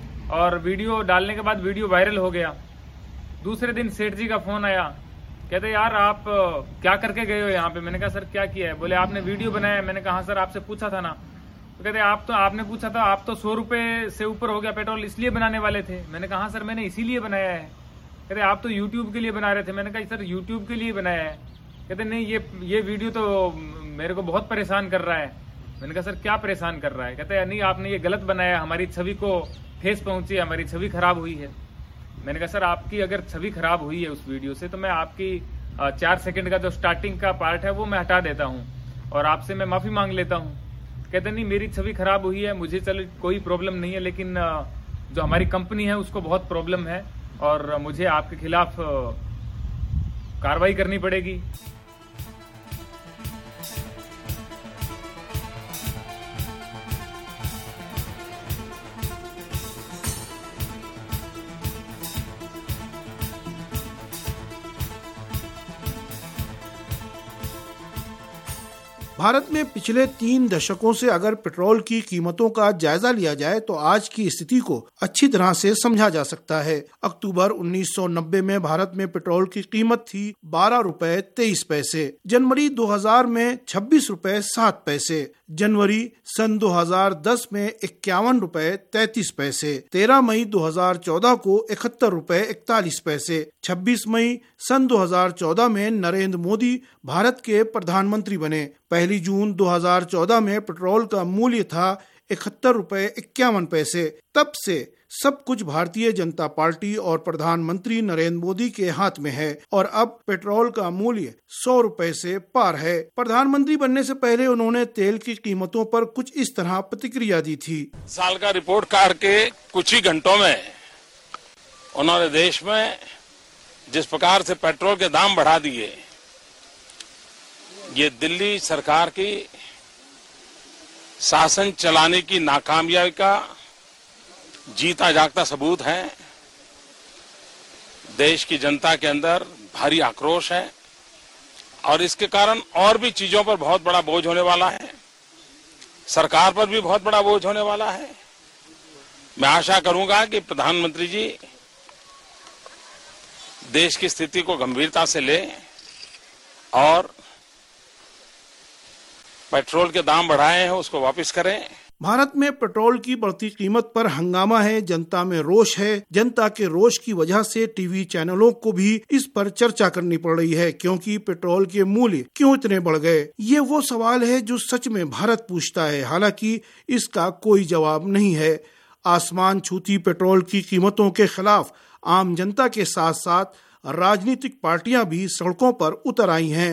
और वीडियो डालने के बाद वीडियो वायरल हो गया। दूसरे दिन सेठ जी का फोन आया, कहते यार आप क्या करके गए हो यहाँ पे। मैंने कहा सर क्या किया है। बोले आपने वीडियो बनाया। मैंने कहा हाँ सर आपसे पूछा था ना। तो कहते आप तो आपने पूछा था, आप तो सौ रुपए से ऊपर हो गया पेट्रोल इसलिए बनाने वाले थे। मैंने कहा हाँ सर मैंने इसीलिए बनाया है। कहते आप तो यूट्यूब के लिए बना रहे थे। मैंने कहा सर यूट्यूब के लिए बनाया है। कहते नहीं ये ये वीडियो तो मेरे को बहुत परेशान कर रहा है। मैंने कहा सर क्या परेशान कर रहा है। कहते नहीं आपने ये गलत बनाया, हमारी छवि को ठेस पहुंची, हमारी छवि खराब हुई है। मैंने कहा सर आपकी अगर छवि खराब हुई है उस वीडियो से तो मैं आपकी चार सेकंड का जो स्टार्टिंग का पार्ट है वो मैं हटा देता हूँ और आपसे मैं माफी मांग लेता हूँ। कहते नहीं मेरी छवि खराब हुई है, मुझे चलो कोई प्रॉब्लम नहीं है, लेकिन जो हमारी कंपनी है उसको बहुत प्रॉब्लम है और मुझे आपके खिलाफ कार्रवाई करनी पड़ेगी। भारत में पिछले तीन दशकों से अगर पेट्रोल की कीमतों का जायजा लिया जाए तो आज की स्थिति को अच्छी तरह से समझा जा सकता है। अक्टूबर उन्नीस सौ नब्बे में भारत में पेट्रोल की कीमत थी बारह रुपए तेईस पैसे, जनवरी दो हज़ार में छब्बीस रुपए सात पैसे, जनवरी सन दो हज़ार दस में इक्यावन रुपए तैतीस पैसे, तेरह मई दो हज़ार चौदह को इकहत्तर रुपए इकतालीस पैसे, छब्बीस मई सन दो हज़ार चौदह में नरेंद्र मोदी भारत के प्रधानमंत्री बने। पहली जून दो हज़ार चौदह में पेट्रोल का मूल्य था इकहत्तर रुपए इक्यावन पैसे। तब से सब कुछ भारतीय जनता पार्टी और प्रधानमंत्री नरेंद्र मोदी के हाथ में है और अब पेट्रोल का मूल्य सौ रुपए से पार है। प्रधानमंत्री बनने से पहले उन्होंने तेल की कीमतों पर कुछ इस तरह प्रतिक्रिया दी थी। साल का रिपोर्ट कार्ड के कुछ ही घंटों में उन्होंने देश में जिस प्रकार से पेट्रोल के दाम बढ़ा दिए, ये दिल्ली सरकार की शासन चलाने की नाकामयाबी का जीता जागता सबूत है। देश की जनता के अंदर भारी आक्रोश है और इसके कारण और भी चीजों पर बहुत बड़ा बोझ होने वाला है, सरकार पर भी बहुत बड़ा बोझ होने वाला है। मैं आशा करूंगा कि प्रधानमंत्री जी देश की स्थिति को गंभीरता से लें और पेट्रोल के दाम बढ़ाए हैं उसको वापस करें। भारत में पेट्रोल की बढ़ती कीमत पर हंगामा है, जनता में रोष है। जनता के रोष की वजह से टीवी चैनलों को भी इस पर चर्चा करनी पड़ रही है, क्योंकि पेट्रोल के मूल्य क्यों इतने बढ़ गए। ये वो सवाल है जो सच में भारत पूछता है, हालांकि इसका कोई जवाब नहीं है। आसमान छूती पेट्रोल की कीमतों के खिलाफ आम जनता के साथ साथ राजनीतिक पार्टियां भी सड़कों पर उतर आई हैं।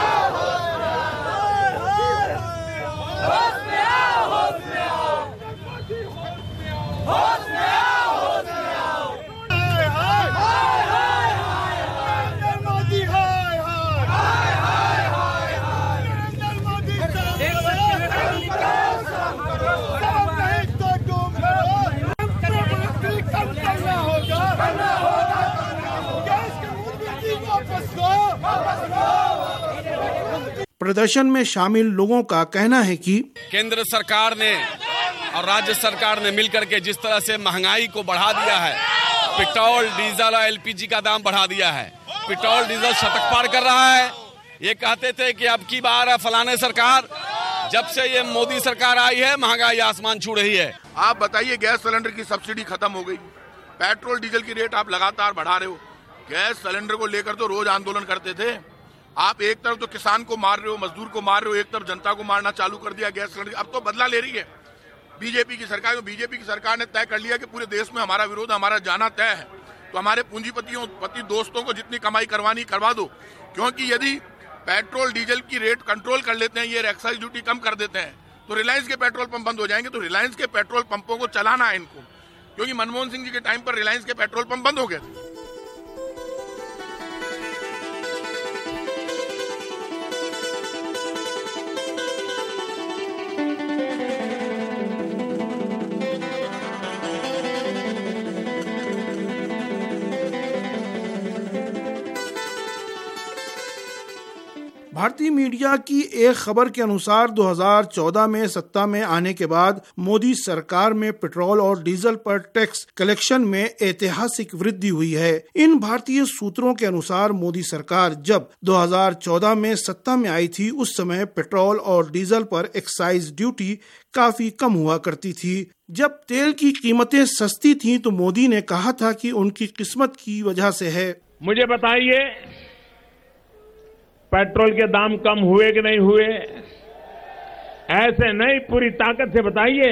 प्रदर्शन में शामिल लोगों का कहना है कि केंद्र सरकार ने और राज्य सरकार ने मिलकर के जिस तरह से महंगाई को बढ़ा दिया है, पेट्रोल डीजल और एलपीजी का दाम बढ़ा दिया है। पेट्रोल डीजल शतक पार कर रहा है। ये कहते थे कि अब की बार फलाने सरकार, जब से ये मोदी सरकार आई है महंगाई आसमान छू रही है। आप बताइए, गैस सिलेंडर की सब्सिडी खत्म हो गई, पेट्रोल डीजल की रेट आप लगातार बढ़ा रहे हो। गैस सिलेंडर को लेकर तो रोज आंदोलन करते थे। आप एक तरफ तो किसान को मार रहे हो, मजदूर को मार रहे हो, एक तरफ जनता को मारना चालू कर दिया गैस सिलेंडर। अब तो बदला ले रही है बीजेपी की सरकार। बीजेपी की सरकार ने तय कर लिया कि पूरे देश में हमारा विरोध, हमारा जाना तय है। तो हमारे पूंजीपतियों पति दोस्तों को जितनी कमाई करवानी करवा दो, क्योंकि यदि पेट्रोल डीजल की रेट कंट्रोल कर लेते हैं, ये एक्साइज ड्यूटी कम कर देते हैं, तो रिलायंस के पेट्रोल पंप बंद हो जाएंगे। तो रिलायंस के पेट्रोल पंपों को चलाना है इनको, क्योंकि मनमोहन सिंह जी के टाइम पर रिलायंस के पेट्रोल पंप बंद हो गए थे। भारतीय मीडिया की एक खबर के अनुसार दो हज़ार चौदह में सत्ता में आने के बाद मोदी सरकार में पेट्रोल और डीजल पर टैक्स कलेक्शन में ऐतिहासिक वृद्धि हुई है। इन भारतीय सूत्रों के अनुसार मोदी सरकार जब दो हज़ार चौदह में सत्ता में आई थी, उस समय पेट्रोल और डीजल पर एक्साइज ड्यूटी काफी कम हुआ करती थी। जब तेल की कीमतें सस्ती थीं, तो मोदी ने कहा था कि उनकी किस्मत की वजह से है। मुझे बताइए, पेट्रोल के दाम कम हुए कि नहीं हुए? ऐसे नहीं, पूरी ताकत से बताइए,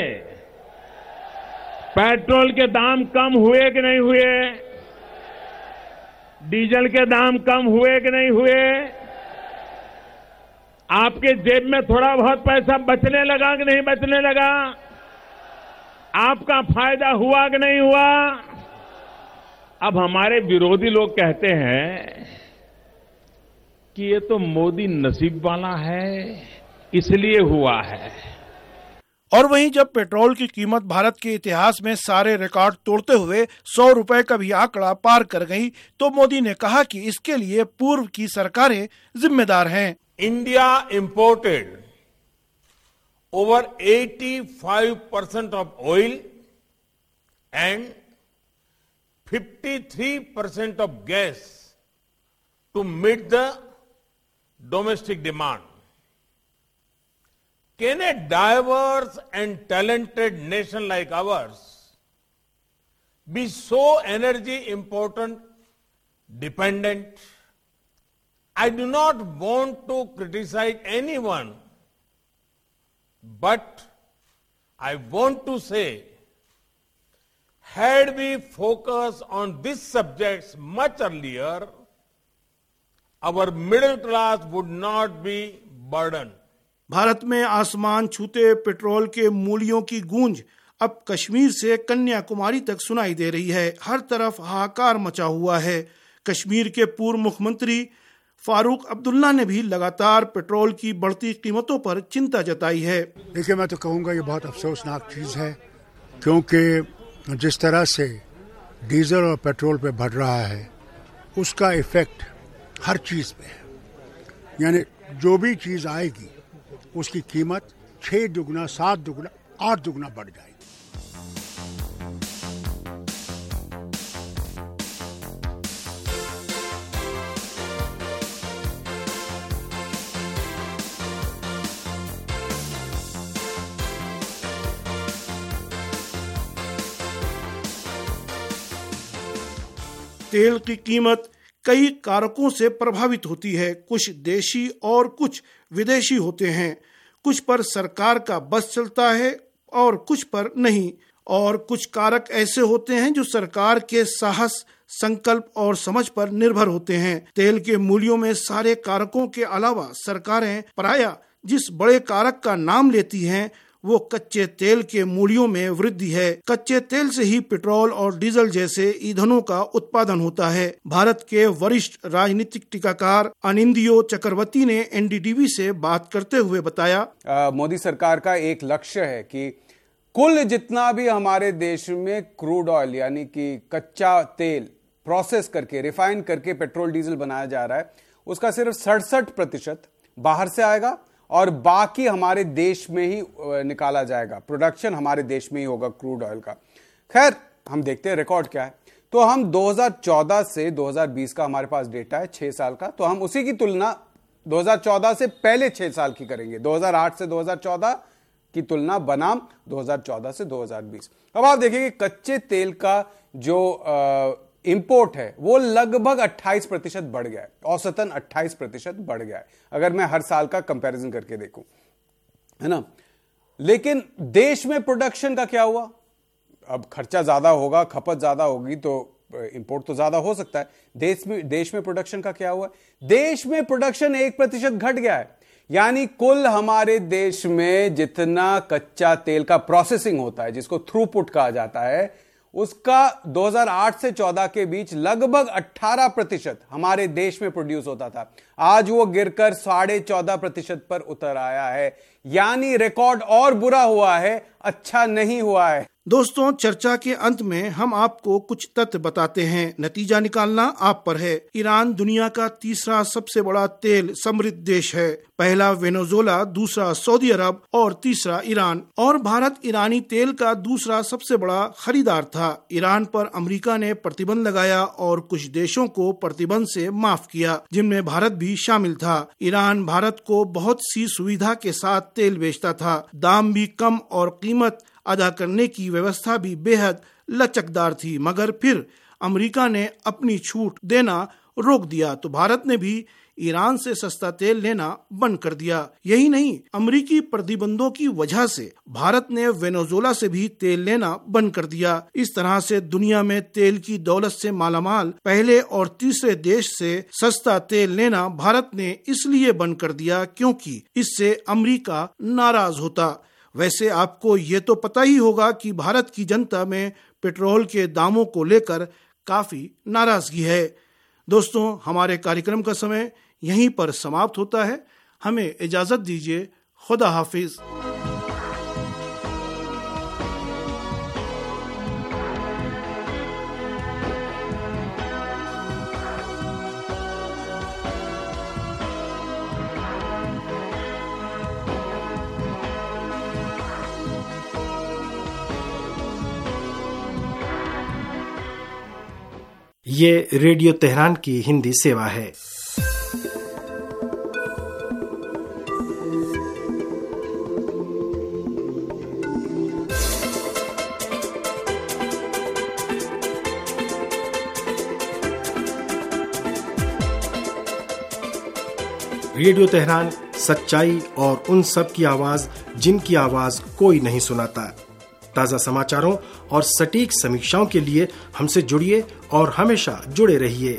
पेट्रोल के दाम कम हुए कि नहीं हुए? डीजल के दाम कम हुए कि नहीं हुए? आपके जेब में थोड़ा बहुत पैसा बचने लगा कि नहीं बचने लगा? आपका फायदा हुआ कि नहीं हुआ? अब हमारे विरोधी लोग कहते हैं कि ये तो मोदी नसीब वाला है, इसलिए हुआ है। और वहीं जब पेट्रोल की कीमत भारत के इतिहास में सारे रिकॉर्ड तोड़ते हुए सौ रुपए का भी आंकड़ा पार कर गई, तो मोदी ने कहा कि इसके लिए पूर्व की सरकारें जिम्मेदार हैं। इंडिया इंपोर्टेड ओवर पचासी परसेंट ऑफ ऑयल एंड तिरेपन percent of gas to meet the domestic demand. Can a diverse and talented nation like ours be so energy important dependent? I do not want to criticize anyone, but I want to say, had we focused on these subjects much earlier, our middle class would not be burdened. Bharat में आसमान छूते पेट्रोल के मूल्यों की गूंज अब कश्मीर से कन्याकुमारी तक सुनाई दे रही है। हर तरफ हाहाकार मचा हुआ है। कश्मीर के पूर्व मुख्यमंत्री फारूक अब्दुल्ला ने भी लगातार पेट्रोल की बढ़ती कीमतों पर चिंता जताई है। देखिए, मैं तो कहूँगा ये बहुत अफसोसनाक चीज़ है, क्योंकि जिस तरह से डीजल और पेट्रोल पे बढ़ रहा है, उसका इफेक्ट हर चीज पे है। यानी जो भी चीज आएगी उसकी कीमत छह दुगना, सात दुगना, आठ दुगना बढ़ जाएगी। तेल की कीमत कई कारकों से प्रभावित होती है। कुछ देशी और कुछ विदेशी होते हैं। कुछ पर सरकार का बस चलता है और कुछ पर नहीं। और कुछ कारक ऐसे होते हैं जो सरकार के साहस, संकल्प और समझ पर निर्भर होते हैं। तेल के मूल्यों में सारे कारकों के अलावा सरकारें प्रायः जिस बड़े कारक का नाम लेती हैं वो कच्चे तेल के मूल्यों में वृद्धि है। कच्चे तेल से ही पेट्रोल और डीजल जैसे ईंधनों का उत्पादन होता है। भारत के वरिष्ठ राजनीतिक टीकाकार अनिंदियो चक्रवर्ती ने एनडीटीवी से बात करते हुए बताया, मोदी सरकार का एक लक्ष्य है कि कुल जितना भी हमारे देश में क्रूड ऑयल यानी कि कच्चा तेल प्रोसेस करके रिफाइन करके पेट्रोल डीजल बनाया जा रहा है, उसका सिर्फ सड़सठ प्रतिशत बाहर से आएगा और बाकी हमारे देश में ही निकाला जाएगा। प्रोडक्शन हमारे देश में ही होगा क्रूड ऑयल का। खैर, हम देखते हैं रिकॉर्ड क्या है। तो हम दो हज़ार चौदह से दो हज़ार बीस का हमारे पास डेटा है, छह साल का। तो हम उसी की तुलना दो हज़ार चौदह से पहले छह साल की करेंगे। दो हज़ार आठ से दो हज़ार चौदह की तुलना बनाम दो हज़ार चौदह से दो हज़ार बीस। अब आप देखिए कि कच्चे तेल का जो आ, इंपोर्ट है वो लगभग अट्ठाईस प्रतिशत बढ़ गया है। औसतन अट्ठाईस प्रतिशत बढ़ गया है अगर मैं हर साल का कंपैरिजन करके देखूं, है ना। लेकिन देश में प्रोडक्शन का क्या हुआ? अब खर्चा ज्यादा होगा, खपत ज्यादा होगी तो इंपोर्ट तो ज्यादा हो सकता है। देश में देश में प्रोडक्शन का क्या हुआ? देश में प्रोडक्शन एक प्रतिशत घट गया है। यानी कुल हमारे देश में जितना कच्चा तेल का प्रोसेसिंग होता है, जिसको थ्रूपुट कहा जाता है, उसका दो हज़ार आठ से चौदह के बीच लगभग अठारह प्रतिशत हमारे देश में प्रोड्यूस होता था। आज वो गिरकर साढ़े चौदह प्रतिशत पर उतर आया है। यानी रिकॉर्ड और बुरा हुआ है, अच्छा नहीं हुआ है। दोस्तों, चर्चा के अंत में हम आपको कुछ तथ्य बताते हैं। नतीजा निकालना आप पर है। ईरान दुनिया का तीसरा सबसे बड़ा तेल समृद्ध देश है। पहला वेनेजुएला, दूसरा सऊदी अरब और तीसरा ईरान। और भारत ईरानी तेल का दूसरा सबसे बड़ा खरीदार था। ईरान पर अमेरिका ने प्रतिबंध लगाया और कुछ देशों को प्रतिबंध से माफ किया, जिनमें भारत भी शामिल था। ईरान भारत को बहुत सी सुविधा के साथ तेल बेचता था। दाम भी कम और कीमत अदा करने की व्यवस्था भी बेहद लचकदार थी। मगर फिर अमेरिका ने अपनी छूट देना रोक दिया तो भारत ने भी ईरान से सस्ता तेल लेना बंद कर दिया। यही नहीं, अमेरिकी प्रतिबंधों की वजह से भारत ने वेनेजुएला से भी तेल लेना बंद कर दिया। इस तरह से दुनिया में तेल की दौलत से मालामाल पहले और तीसरे देश से सस्ता तेल लेना भारत ने इसलिए बंद कर दिया क्योंकि इससे अमेरिका नाराज होता। वैसे आपको ये तो पता ही होगा कि भारत की जनता में पेट्रोल के दामों को लेकर काफी नाराजगी है। दोस्तों, हमारे कार्यक्रम का समय यहीं पर समाप्त होता है। हमें इजाजत दीजिए। खुदा हाफिज। ये रेडियो तेहरान की हिंदी सेवा है। रेडियो तेहरान सच्चाई और उन सब की आवाज जिनकी आवाज कोई नहीं सुनाता। ताज़ा समाचारों और सटीक समीक्षाओं के लिए हमसे जुड़िए और हमेशा जुड़े रहिए।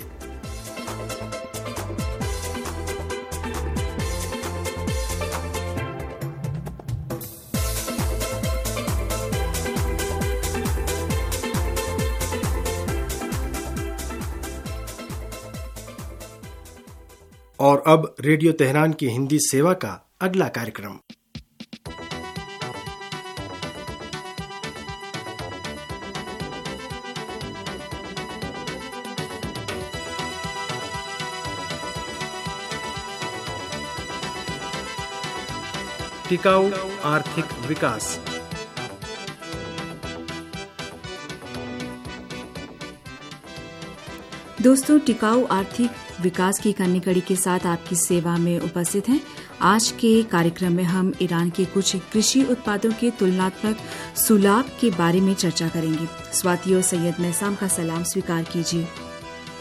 और अब रेडियो तेहरान की हिंदी सेवा का अगला कार्यक्रम। टिकाऊ आर्थिक विकास। दोस्तों, टिकाऊ आर्थिक विकास की कन्नी कड़ी के साथ आपकी सेवा में उपस्थित हैं। आज के कार्यक्रम में हम ईरान के कुछ कृषि उत्पादों के तुलनात्मक सुलाभ के बारे में चर्चा करेंगे। स्वाति और सैयद मैसाम का सलाम स्वीकार कीजिए।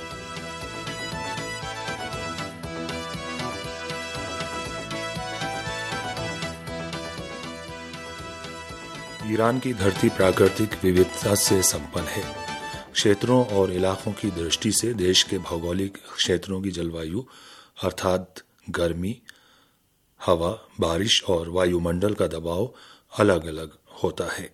ईरान की धरती प्राकृतिक विविधता से संपन्न है। क्षेत्रों और इलाकों की दृष्टि से देश के भौगोलिक क्षेत्रों की जलवायु अर्थात गर्मी, हवा, बारिश और वायुमंडल का दबाव अलग अलग होता है।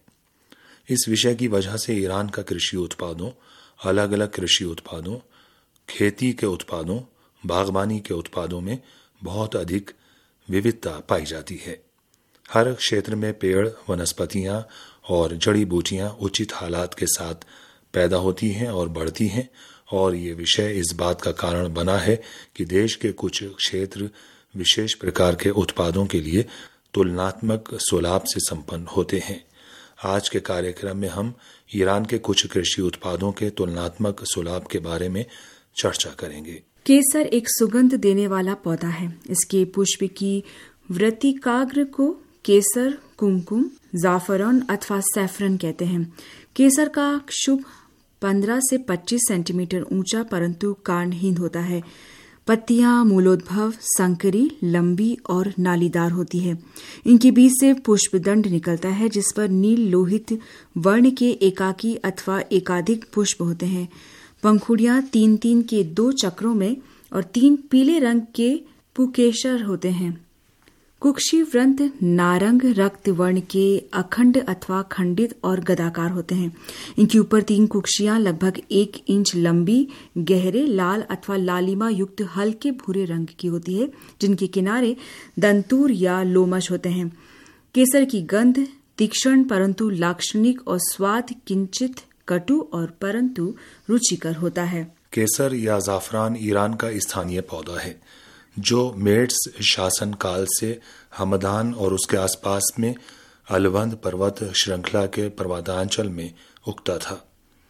इस विषय की वजह से ईरान का कृषि उत्पादों, अलग अलग कृषि उत्पादों, खेती के उत्पादों, बागवानी के उत्पादों में बहुत अधिक विविधता पाई जाती है। हर क्षेत्र में पेड़, वनस्पतियां और जड़ी बूटियां उचित हालात के साथ पैदा होती हैं और बढ़ती हैं, और ये विषय इस बात का कारण बना है कि देश के कुछ क्षेत्र विशेष प्रकार के उत्पादों के लिए तुलनात्मक सुलाभ से संपन्न होते हैं। आज के कार्यक्रम में हम ईरान के कुछ कृषि उत्पादों के तुलनात्मक सुलाभ के बारे में चर्चा करेंगे। केसर एक सुगंध देने वाला पौधा है। इसके पुष्प की वृत्तिकाग्र को केसर, कुमकुम, जाफरान अथवा सैफरन कहते हैं। केसर का शुभ पंद्रह से पच्चीस सेंटीमीटर ऊंचा परंतु कार्णहीन होता है। पत्तियां मूलोद्भव, संकरी, लंबी और नालीदार होती है। इनके बीच से पुष्पदंड निकलता है जिस पर नील लोहित वर्ण के एकाकी अथवा एकाधिक पुष्प होते हैं। पंखुड़ियां तीन तीन के दो चक्रों में और तीन पीले रंग के पुकेसर होते हैं। कुक्षी वृंत नारंग रक्त वर्ण के अखंड अथवा खंडित और गदाकार होते हैं। इनके ऊपर तीन कुक्षियां लगभग एक इंच लंबी, गहरे लाल अथवा लालिमा युक्त हल्के भूरे रंग की होती है, जिनके किनारे दंतूर या लोमश होते हैं। केसर की गंध तीक्ष्ण परंतु लाक्षणिक और स्वाद किंचित कटु और परंतु रुचिकर होता है। केसर या जाफरान ईरान का स्थानीय पौधा है जो मेड्स शासन काल से हमदान और उसके आसपास में अलवंद पर्वत श्रृंखला के पर्वतांचल में उगता था।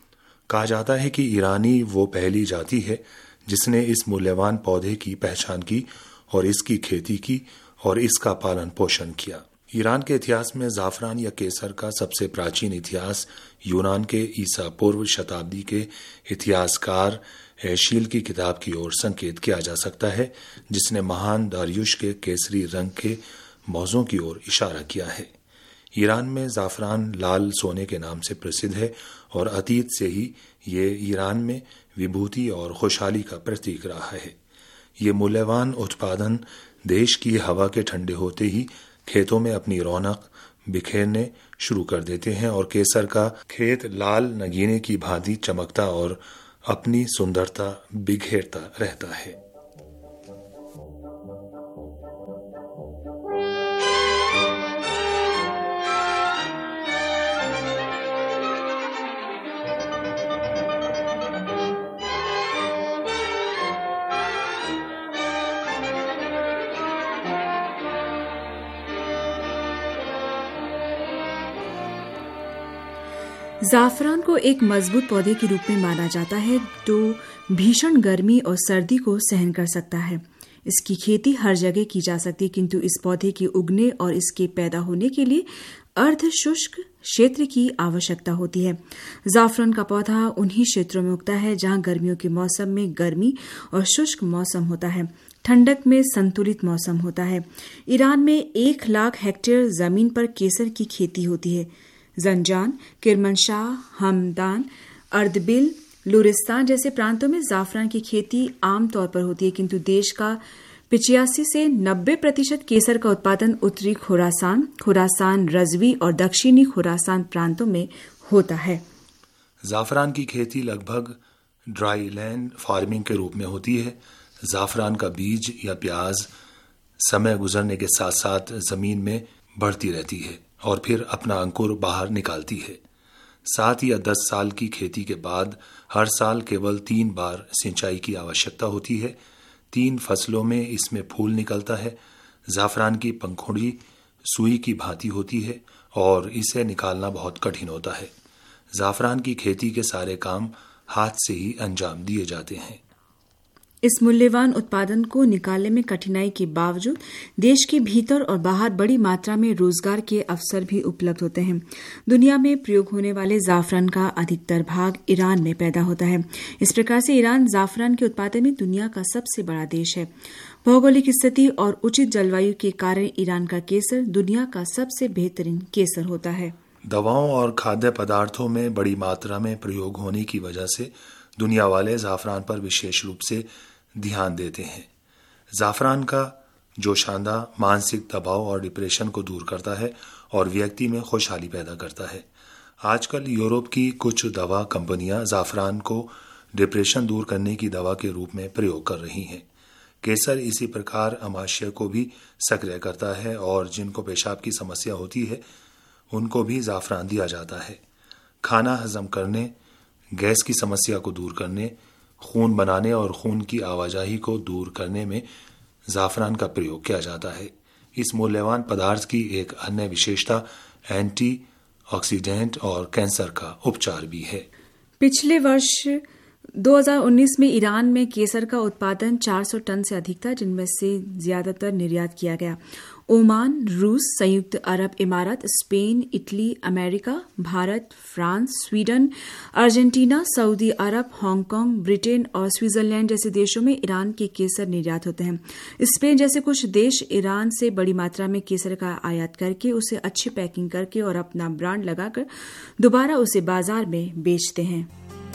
कहा जाता है कि ईरानी वो पहली जाति है जिसने इस मूल्यवान पौधे की पहचान की और इसकी खेती की और इसका पालन पोषण किया। ईरान के इतिहास में जाफरान या केसर का सबसे प्राचीन इतिहास यूनान के ईसा पूर्व शताब्दी के इतिहासकार एशील की किताब की ओर संकेत किया जा सकता है, जिसने महान दारियुश के केसरी रंग के मौजों की ओर इशारा किया है। ईरान में जाफरान लाल सोने के नाम से प्रसिद्ध है और अतीत से ही ये ईरान में विभूति और खुशहाली का प्रतीक रहा है। ये मूल्यवान उत्पादन देश की हवा के ठंडे होते ही खेतों में अपनी रौनक बिखेरने शुरू कर देते हैं और केसर का खेत लाल नगीने की भांति चमकता और अपनी सुंदरता बिखेरता रहता है। जाफरान को एक मजबूत पौधे के रूप में माना जाता है जो भीषण गर्मी और सर्दी को सहन कर सकता है। इसकी खेती हर जगह की जा सकती है, किंतु इस पौधे के उगने और इसके पैदा होने के लिए अर्ध शुष्क क्षेत्र की आवश्यकता होती है। जाफरान का पौधा उन्हीं क्षेत्रों में उगता है जहां गर्मियों के मौसम में गर्मी और शुष्क मौसम होता है, ठंडक में संतुलित मौसम होता है। ईरान में एक लाख हेक्टेयर जमीन पर केसर की खेती होती है। जंजान, किरमनशाह, हमदान, अर्दबिल, लुरिस्तान जैसे प्रांतों में जाफरान की खेती आमतौर पर होती है, किंतु देश का पिचासी से नब्बे प्रतिशत केसर का उत्पादन उत्तरी खुरासान, खुरासान रजवी और दक्षिणी खुरासान प्रांतों में होता है। जाफरान की खेती लगभग ड्राई लैंड फार्मिंग के रूप में होती है। जाफरान का बीज या प्याज समय गुजरने के साथ साथ जमीन में बढ़ती रहती है और फिर अपना अंकुर बाहर निकालती है। सात या दस साल की खेती के बाद हर साल केवल तीन बार सिंचाई की आवश्यकता होती है। तीन फसलों में इसमें फूल निकलता है। जाफरान की पंखुड़ी सुई की भांति होती है और इसे निकालना बहुत कठिन होता है। जाफरान की खेती के सारे काम हाथ से ही अंजाम दिए जाते हैं। इस मूल्यवान उत्पादन को निकालने में कठिनाई के बावजूद देश के भीतर और बाहर बड़ी मात्रा में रोजगार के अवसर भी उपलब्ध होते हैं। दुनिया में प्रयोग होने वाले जाफरान का अधिकतर भाग ईरान में पैदा होता है। इस प्रकार से ईरान जाफरान के उत्पादन में दुनिया का सबसे बड़ा देश है। भौगोलिक स्थिति और उचित जलवायु के कारण ईरान का केसर दुनिया का सबसे बेहतरीन केसर होता है। दवाओं और खाद्य पदार्थों में बड़ी मात्रा में प्रयोग होने की वजह से दुनिया वाले ज़ाफ़रान पर विशेष रूप से ध्यान देते हैं। ज़ाफ़रान का जोशांदा मानसिक दबाव और डिप्रेशन को दूर करता है और व्यक्ति में खुशहाली पैदा करता है। आजकल यूरोप की कुछ दवा कंपनियां ज़ाफ़रान को डिप्रेशन दूर करने की दवा के रूप में प्रयोग कर रही हैं। केसर इसी प्रकार अमाशय को भी सक्रिय करता है और जिनको पेशाब की समस्या होती है उनको भी ज़ाफ़रान दिया जाता है। खाना हजम करने, गैस की समस्या को दूर करने, खून बनाने और खून की आवाजाही को दूर करने में ज़ाफ़रान का प्रयोग किया जाता है। इस मूल्यवान पदार्थ की एक अन्य विशेषता एंटी ऑक्सीडेंट और कैंसर का उपचार भी है। पिछले वर्ष दो हज़ार उन्नीस में ईरान में केसर का उत्पादन चार सौ टन से अधिक था, जिनमें से ज्यादातर निर्यात किया गया। ओमान, रूस, संयुक्त अरब इमारात, Spain, Italy, America, Bharat, France, Sweden, Argentina, सऊदी अरब, हांगकांग, ब्रिटेन और स्विट्जरलैंड जैसे देशों में ईरान के केसर निर्यात होते हैं। स्पेन जैसे कुछ देश ईरान से बड़ी मात्रा में केसर का आयात करके उसे अच्छी पैकिंग करके और अपना ब्रांड लगाकर दोबारा उसे बाजार में बेचते हैं।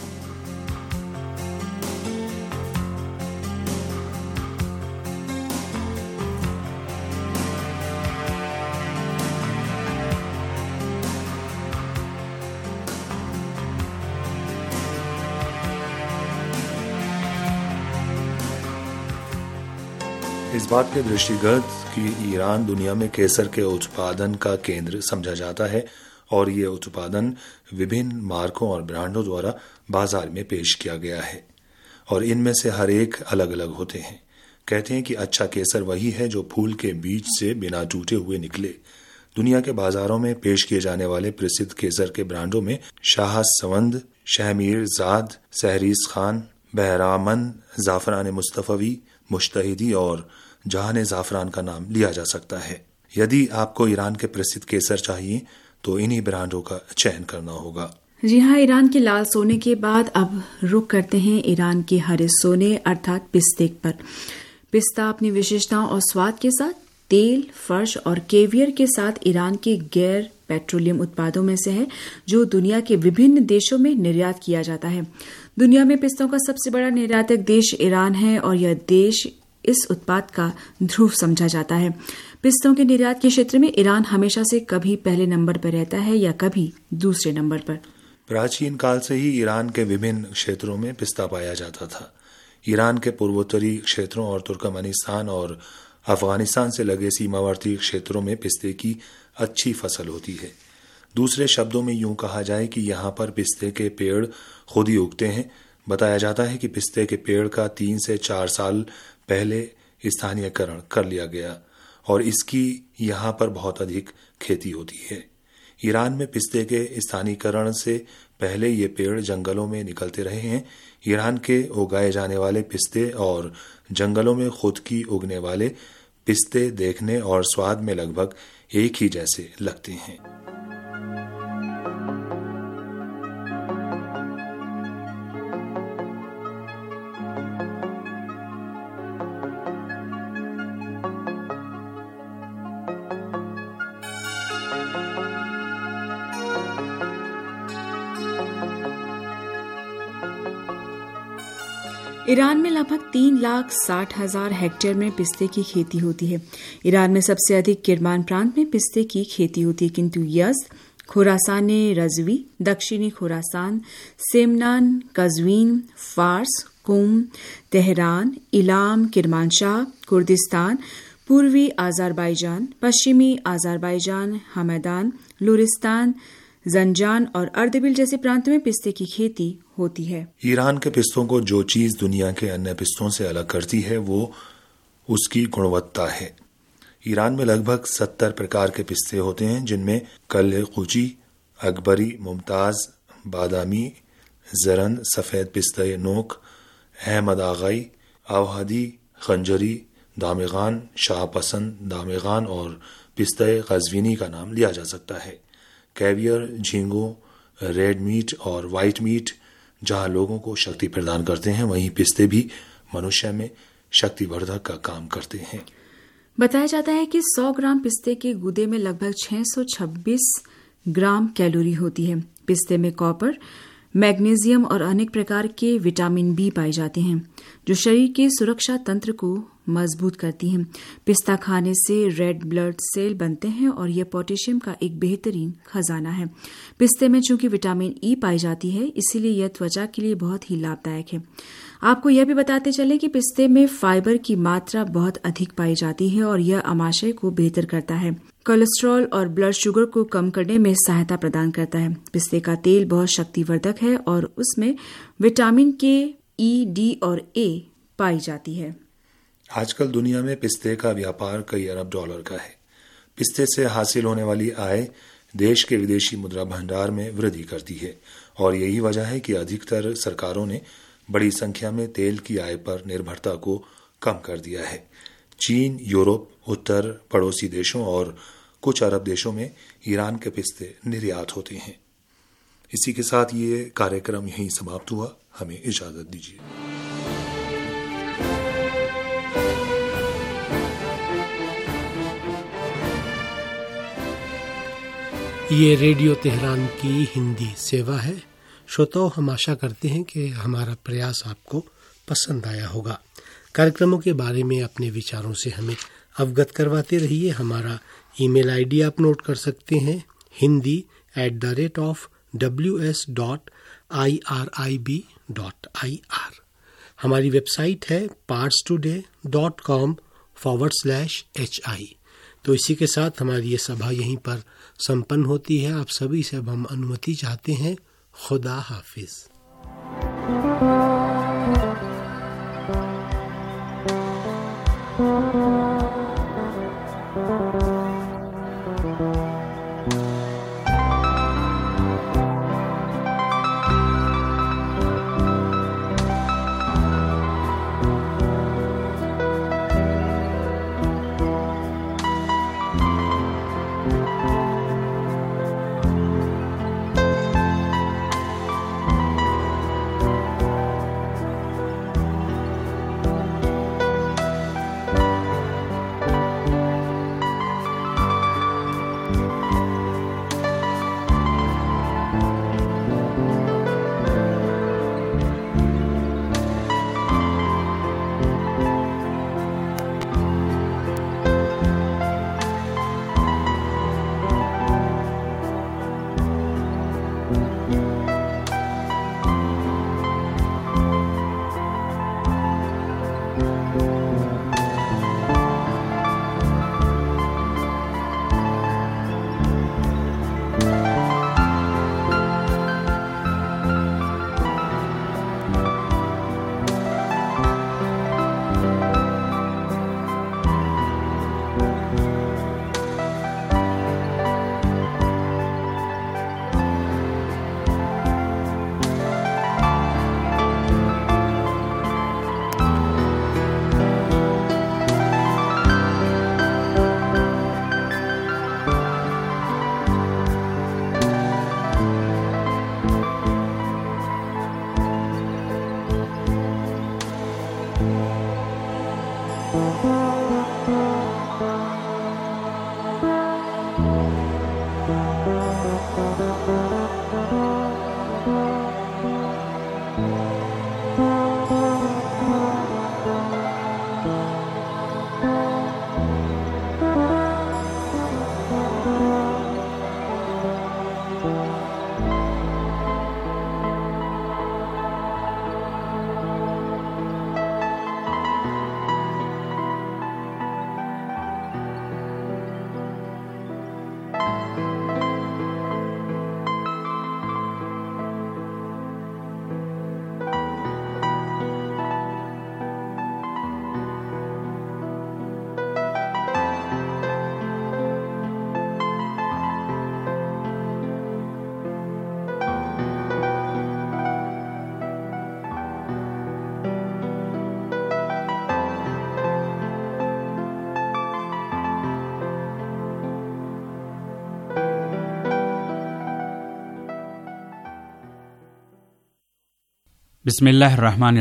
इस बात के दृष्टिगत कि ईरान दुनिया में केसर के उत्पादन का केंद्र समझा जाता है और ये उत्पादन विभिन्न मार्कों और ब्रांडों द्वारा बाजार में पेश किया गया है और इनमें से हर एक अलग अलग होते हैं। कहते हैं कि अच्छा केसर वही है जो फूल के बीज से बिना टूटे हुए निकले। दुनिया के बाजारों में पेश किए जाने वाले प्रसिद्ध केसर के ब्रांडों में शाह सवंद, शहमीर ज़ाद, सहरीस खान, बहरामन, ज़ाफ़रान मुस्तफ़वी, मुश्तहिदी और जहान ज़ाफ़रान का नाम लिया जा सकता है। यदि आपको ईरान के प्रसिद्ध केसर चाहिए तो इन्हीं ब्रांडों का चयन करना होगा। जी हाँ, ईरान के लाल सोने के बाद अब रुक करते हैं ईरान के हरे सोने अर्थात पिस्ते पर। पिस्ता अपनी विशेषताओं और स्वाद के साथ तेल, फर्श और केवियर के साथ ईरान के गैर पेट्रोलियम उत्पादों में से है जो दुनिया के विभिन्न देशों में निर्यात किया जाता है। दुनिया में पिस्तों का सबसे बड़ा निर्यातक देश ईरान है और यह देश इस उत्पाद का ध्रुव समझा जाता है। पिस्तों के निर्यात के क्षेत्र में ईरान हमेशा से कभी पहले नंबर पर रहता है या कभी दूसरे नंबर पर। प्राचीन काल से ही ईरान के विभिन्न क्षेत्रों में पिस्ता पाया जाता था। ईरान के पूर्वोत्तरी क्षेत्रों और तुर्कमेनिस्तान और अफगानिस्तान से लगे सीमावर्ती क्षेत्रों में पिस्ते की अच्छी फसल होती है। दूसरे शब्दों में यूं कहा जाए कि यहाँ पर पिस्ते के पेड़ खुद ही उगते हैं। बताया जाता है कि पिस्ते के पेड़ का तीन से चार साल पहले स्थानीयकरण कर लिया गया और इसकी यहाँ पर बहुत अधिक खेती होती है। ईरान में पिस्ते के स्थानीयकरण से पहले ये पेड़ जंगलों में निकलते रहे हैं। ईरान के उगाए जाने वाले पिस्ते और जंगलों में खुद की उगने वाले पिस्ते देखने और स्वाद में लगभग एक ही जैसे लगते हैं। ईरान में लगभग तीन लाख साठ हजार हेक्टेयर में पिस्ते की खेती होती है। ईरान में सबसे अधिक किरमान प्रांत में पिस्ते की खेती होती है, किंतु यज़्द, खुरासान रज़वी, दक्षिणी Khorasan, Semnan, Qazvin, Fars, Qom, Tehran, Ilam, Kermanshah, Kurdistan, पूर्वी आज़रबाईजान, पश्चिमी आज़रबाईजान, हमदान, लुरिस्तान, जंजान और अर्दबिल जैसे प्रांतों में पिस्ते की खेती होती है। ईरान के पिस्तों को जो चीज दुनिया के अन्य पिस्तों से अलग करती है वो उसकी गुणवत्ता है। ईरान में लगभग सत्तर प्रकार के पिस्ते होते हैं, जिनमें कल कुची, अकबरी, मुमताज, बादामी, जरन, सफेद पिस्ते नोक, अहमद आगाई, आवहदी, खंजरी, दामिगान, शाहपसंद, दामिगान और पिस्ते कज़वीनी का नाम लिया जा सकता है। कैवियर, झींगों, रेड मीट और वाइट मीट जहां लोगों को शक्ति प्रदान करते हैं, वहीं पिस्ते भी मनुष्य में शक्तिवर्धक का काम करते हैं। बताया जाता है कि सौ ग्राम पिस्ते के गूदे में लगभग छह सौ छब्बीस ग्राम कैलोरी होती है। पिस्ते में कॉपर, मैग्नीशियम और अनेक प्रकार के विटामिन बी पाए जाते हैं जो शरीर के सुरक्षा तंत्र को मजबूत करती हैं। पिस्ता खाने से रेड ब्लड सेल बनते हैं और यह पोटेशियम का एक बेहतरीन खजाना है। पिस्ते में चूंकि विटामिन ई पाई जाती है, इसीलिए यह त्वचा के लिए बहुत ही लाभदायक है। आपको यह भी बताते चले कि पिस्ते में फाइबर की मात्रा बहुत अधिक पाई जाती है और यह आमाशय को बेहतर करता है। कोलेस्ट्रॉल और ब्लड शुगर को कम करने में सहायता प्रदान करता है। पिस्ते का तेल बहुत शक्तिवर्धक है और उसमें विटामिन के, ई, डी और ए पाई जाती है। आजकल दुनिया में पिस्ते का व्यापार कई अरब डॉलर का है। पिस्ते से हासिल होने वाली आय देश के विदेशी मुद्रा भंडार में वृद्धि करती है और यही वजह है कि अधिकतर सरकारों ने बड़ी संख्या में तेल की आय पर निर्भरता को कम कर दिया है। चीन, यूरोप, उत्तर पड़ोसी देशों और कुछ अरब देशों में ईरान के पिस्ते निर्यात होते हैं। इसी के साथ ये कार्यक्रम यहीं समाप्त हुआ। हमें इजाजत दीजिए। ये रेडियो तेहरान की हिंदी सेवा है। श्रोताओं, हम आशा करते हैं कि हमारा प्रयास आपको पसंद आया होगा। कार्यक्रमों के बारे में अपने विचारों से हमें अवगत करवाते रहिए। हमारा ईमेल आईडी आप नोट कर सकते हैं, Hindi at the rate of W S dot I R I B dot I R. हमारी वेबसाइट है parts today dot com forward slash H I. तो इसी के साथ हमारी ये सभा यहीं पर संपन्न होती है। आप सभी से अब हम अनुमति चाहते हैं। खुदा हाफिज। बिस्मिल्लाहिर्रहमानिर्रहीम।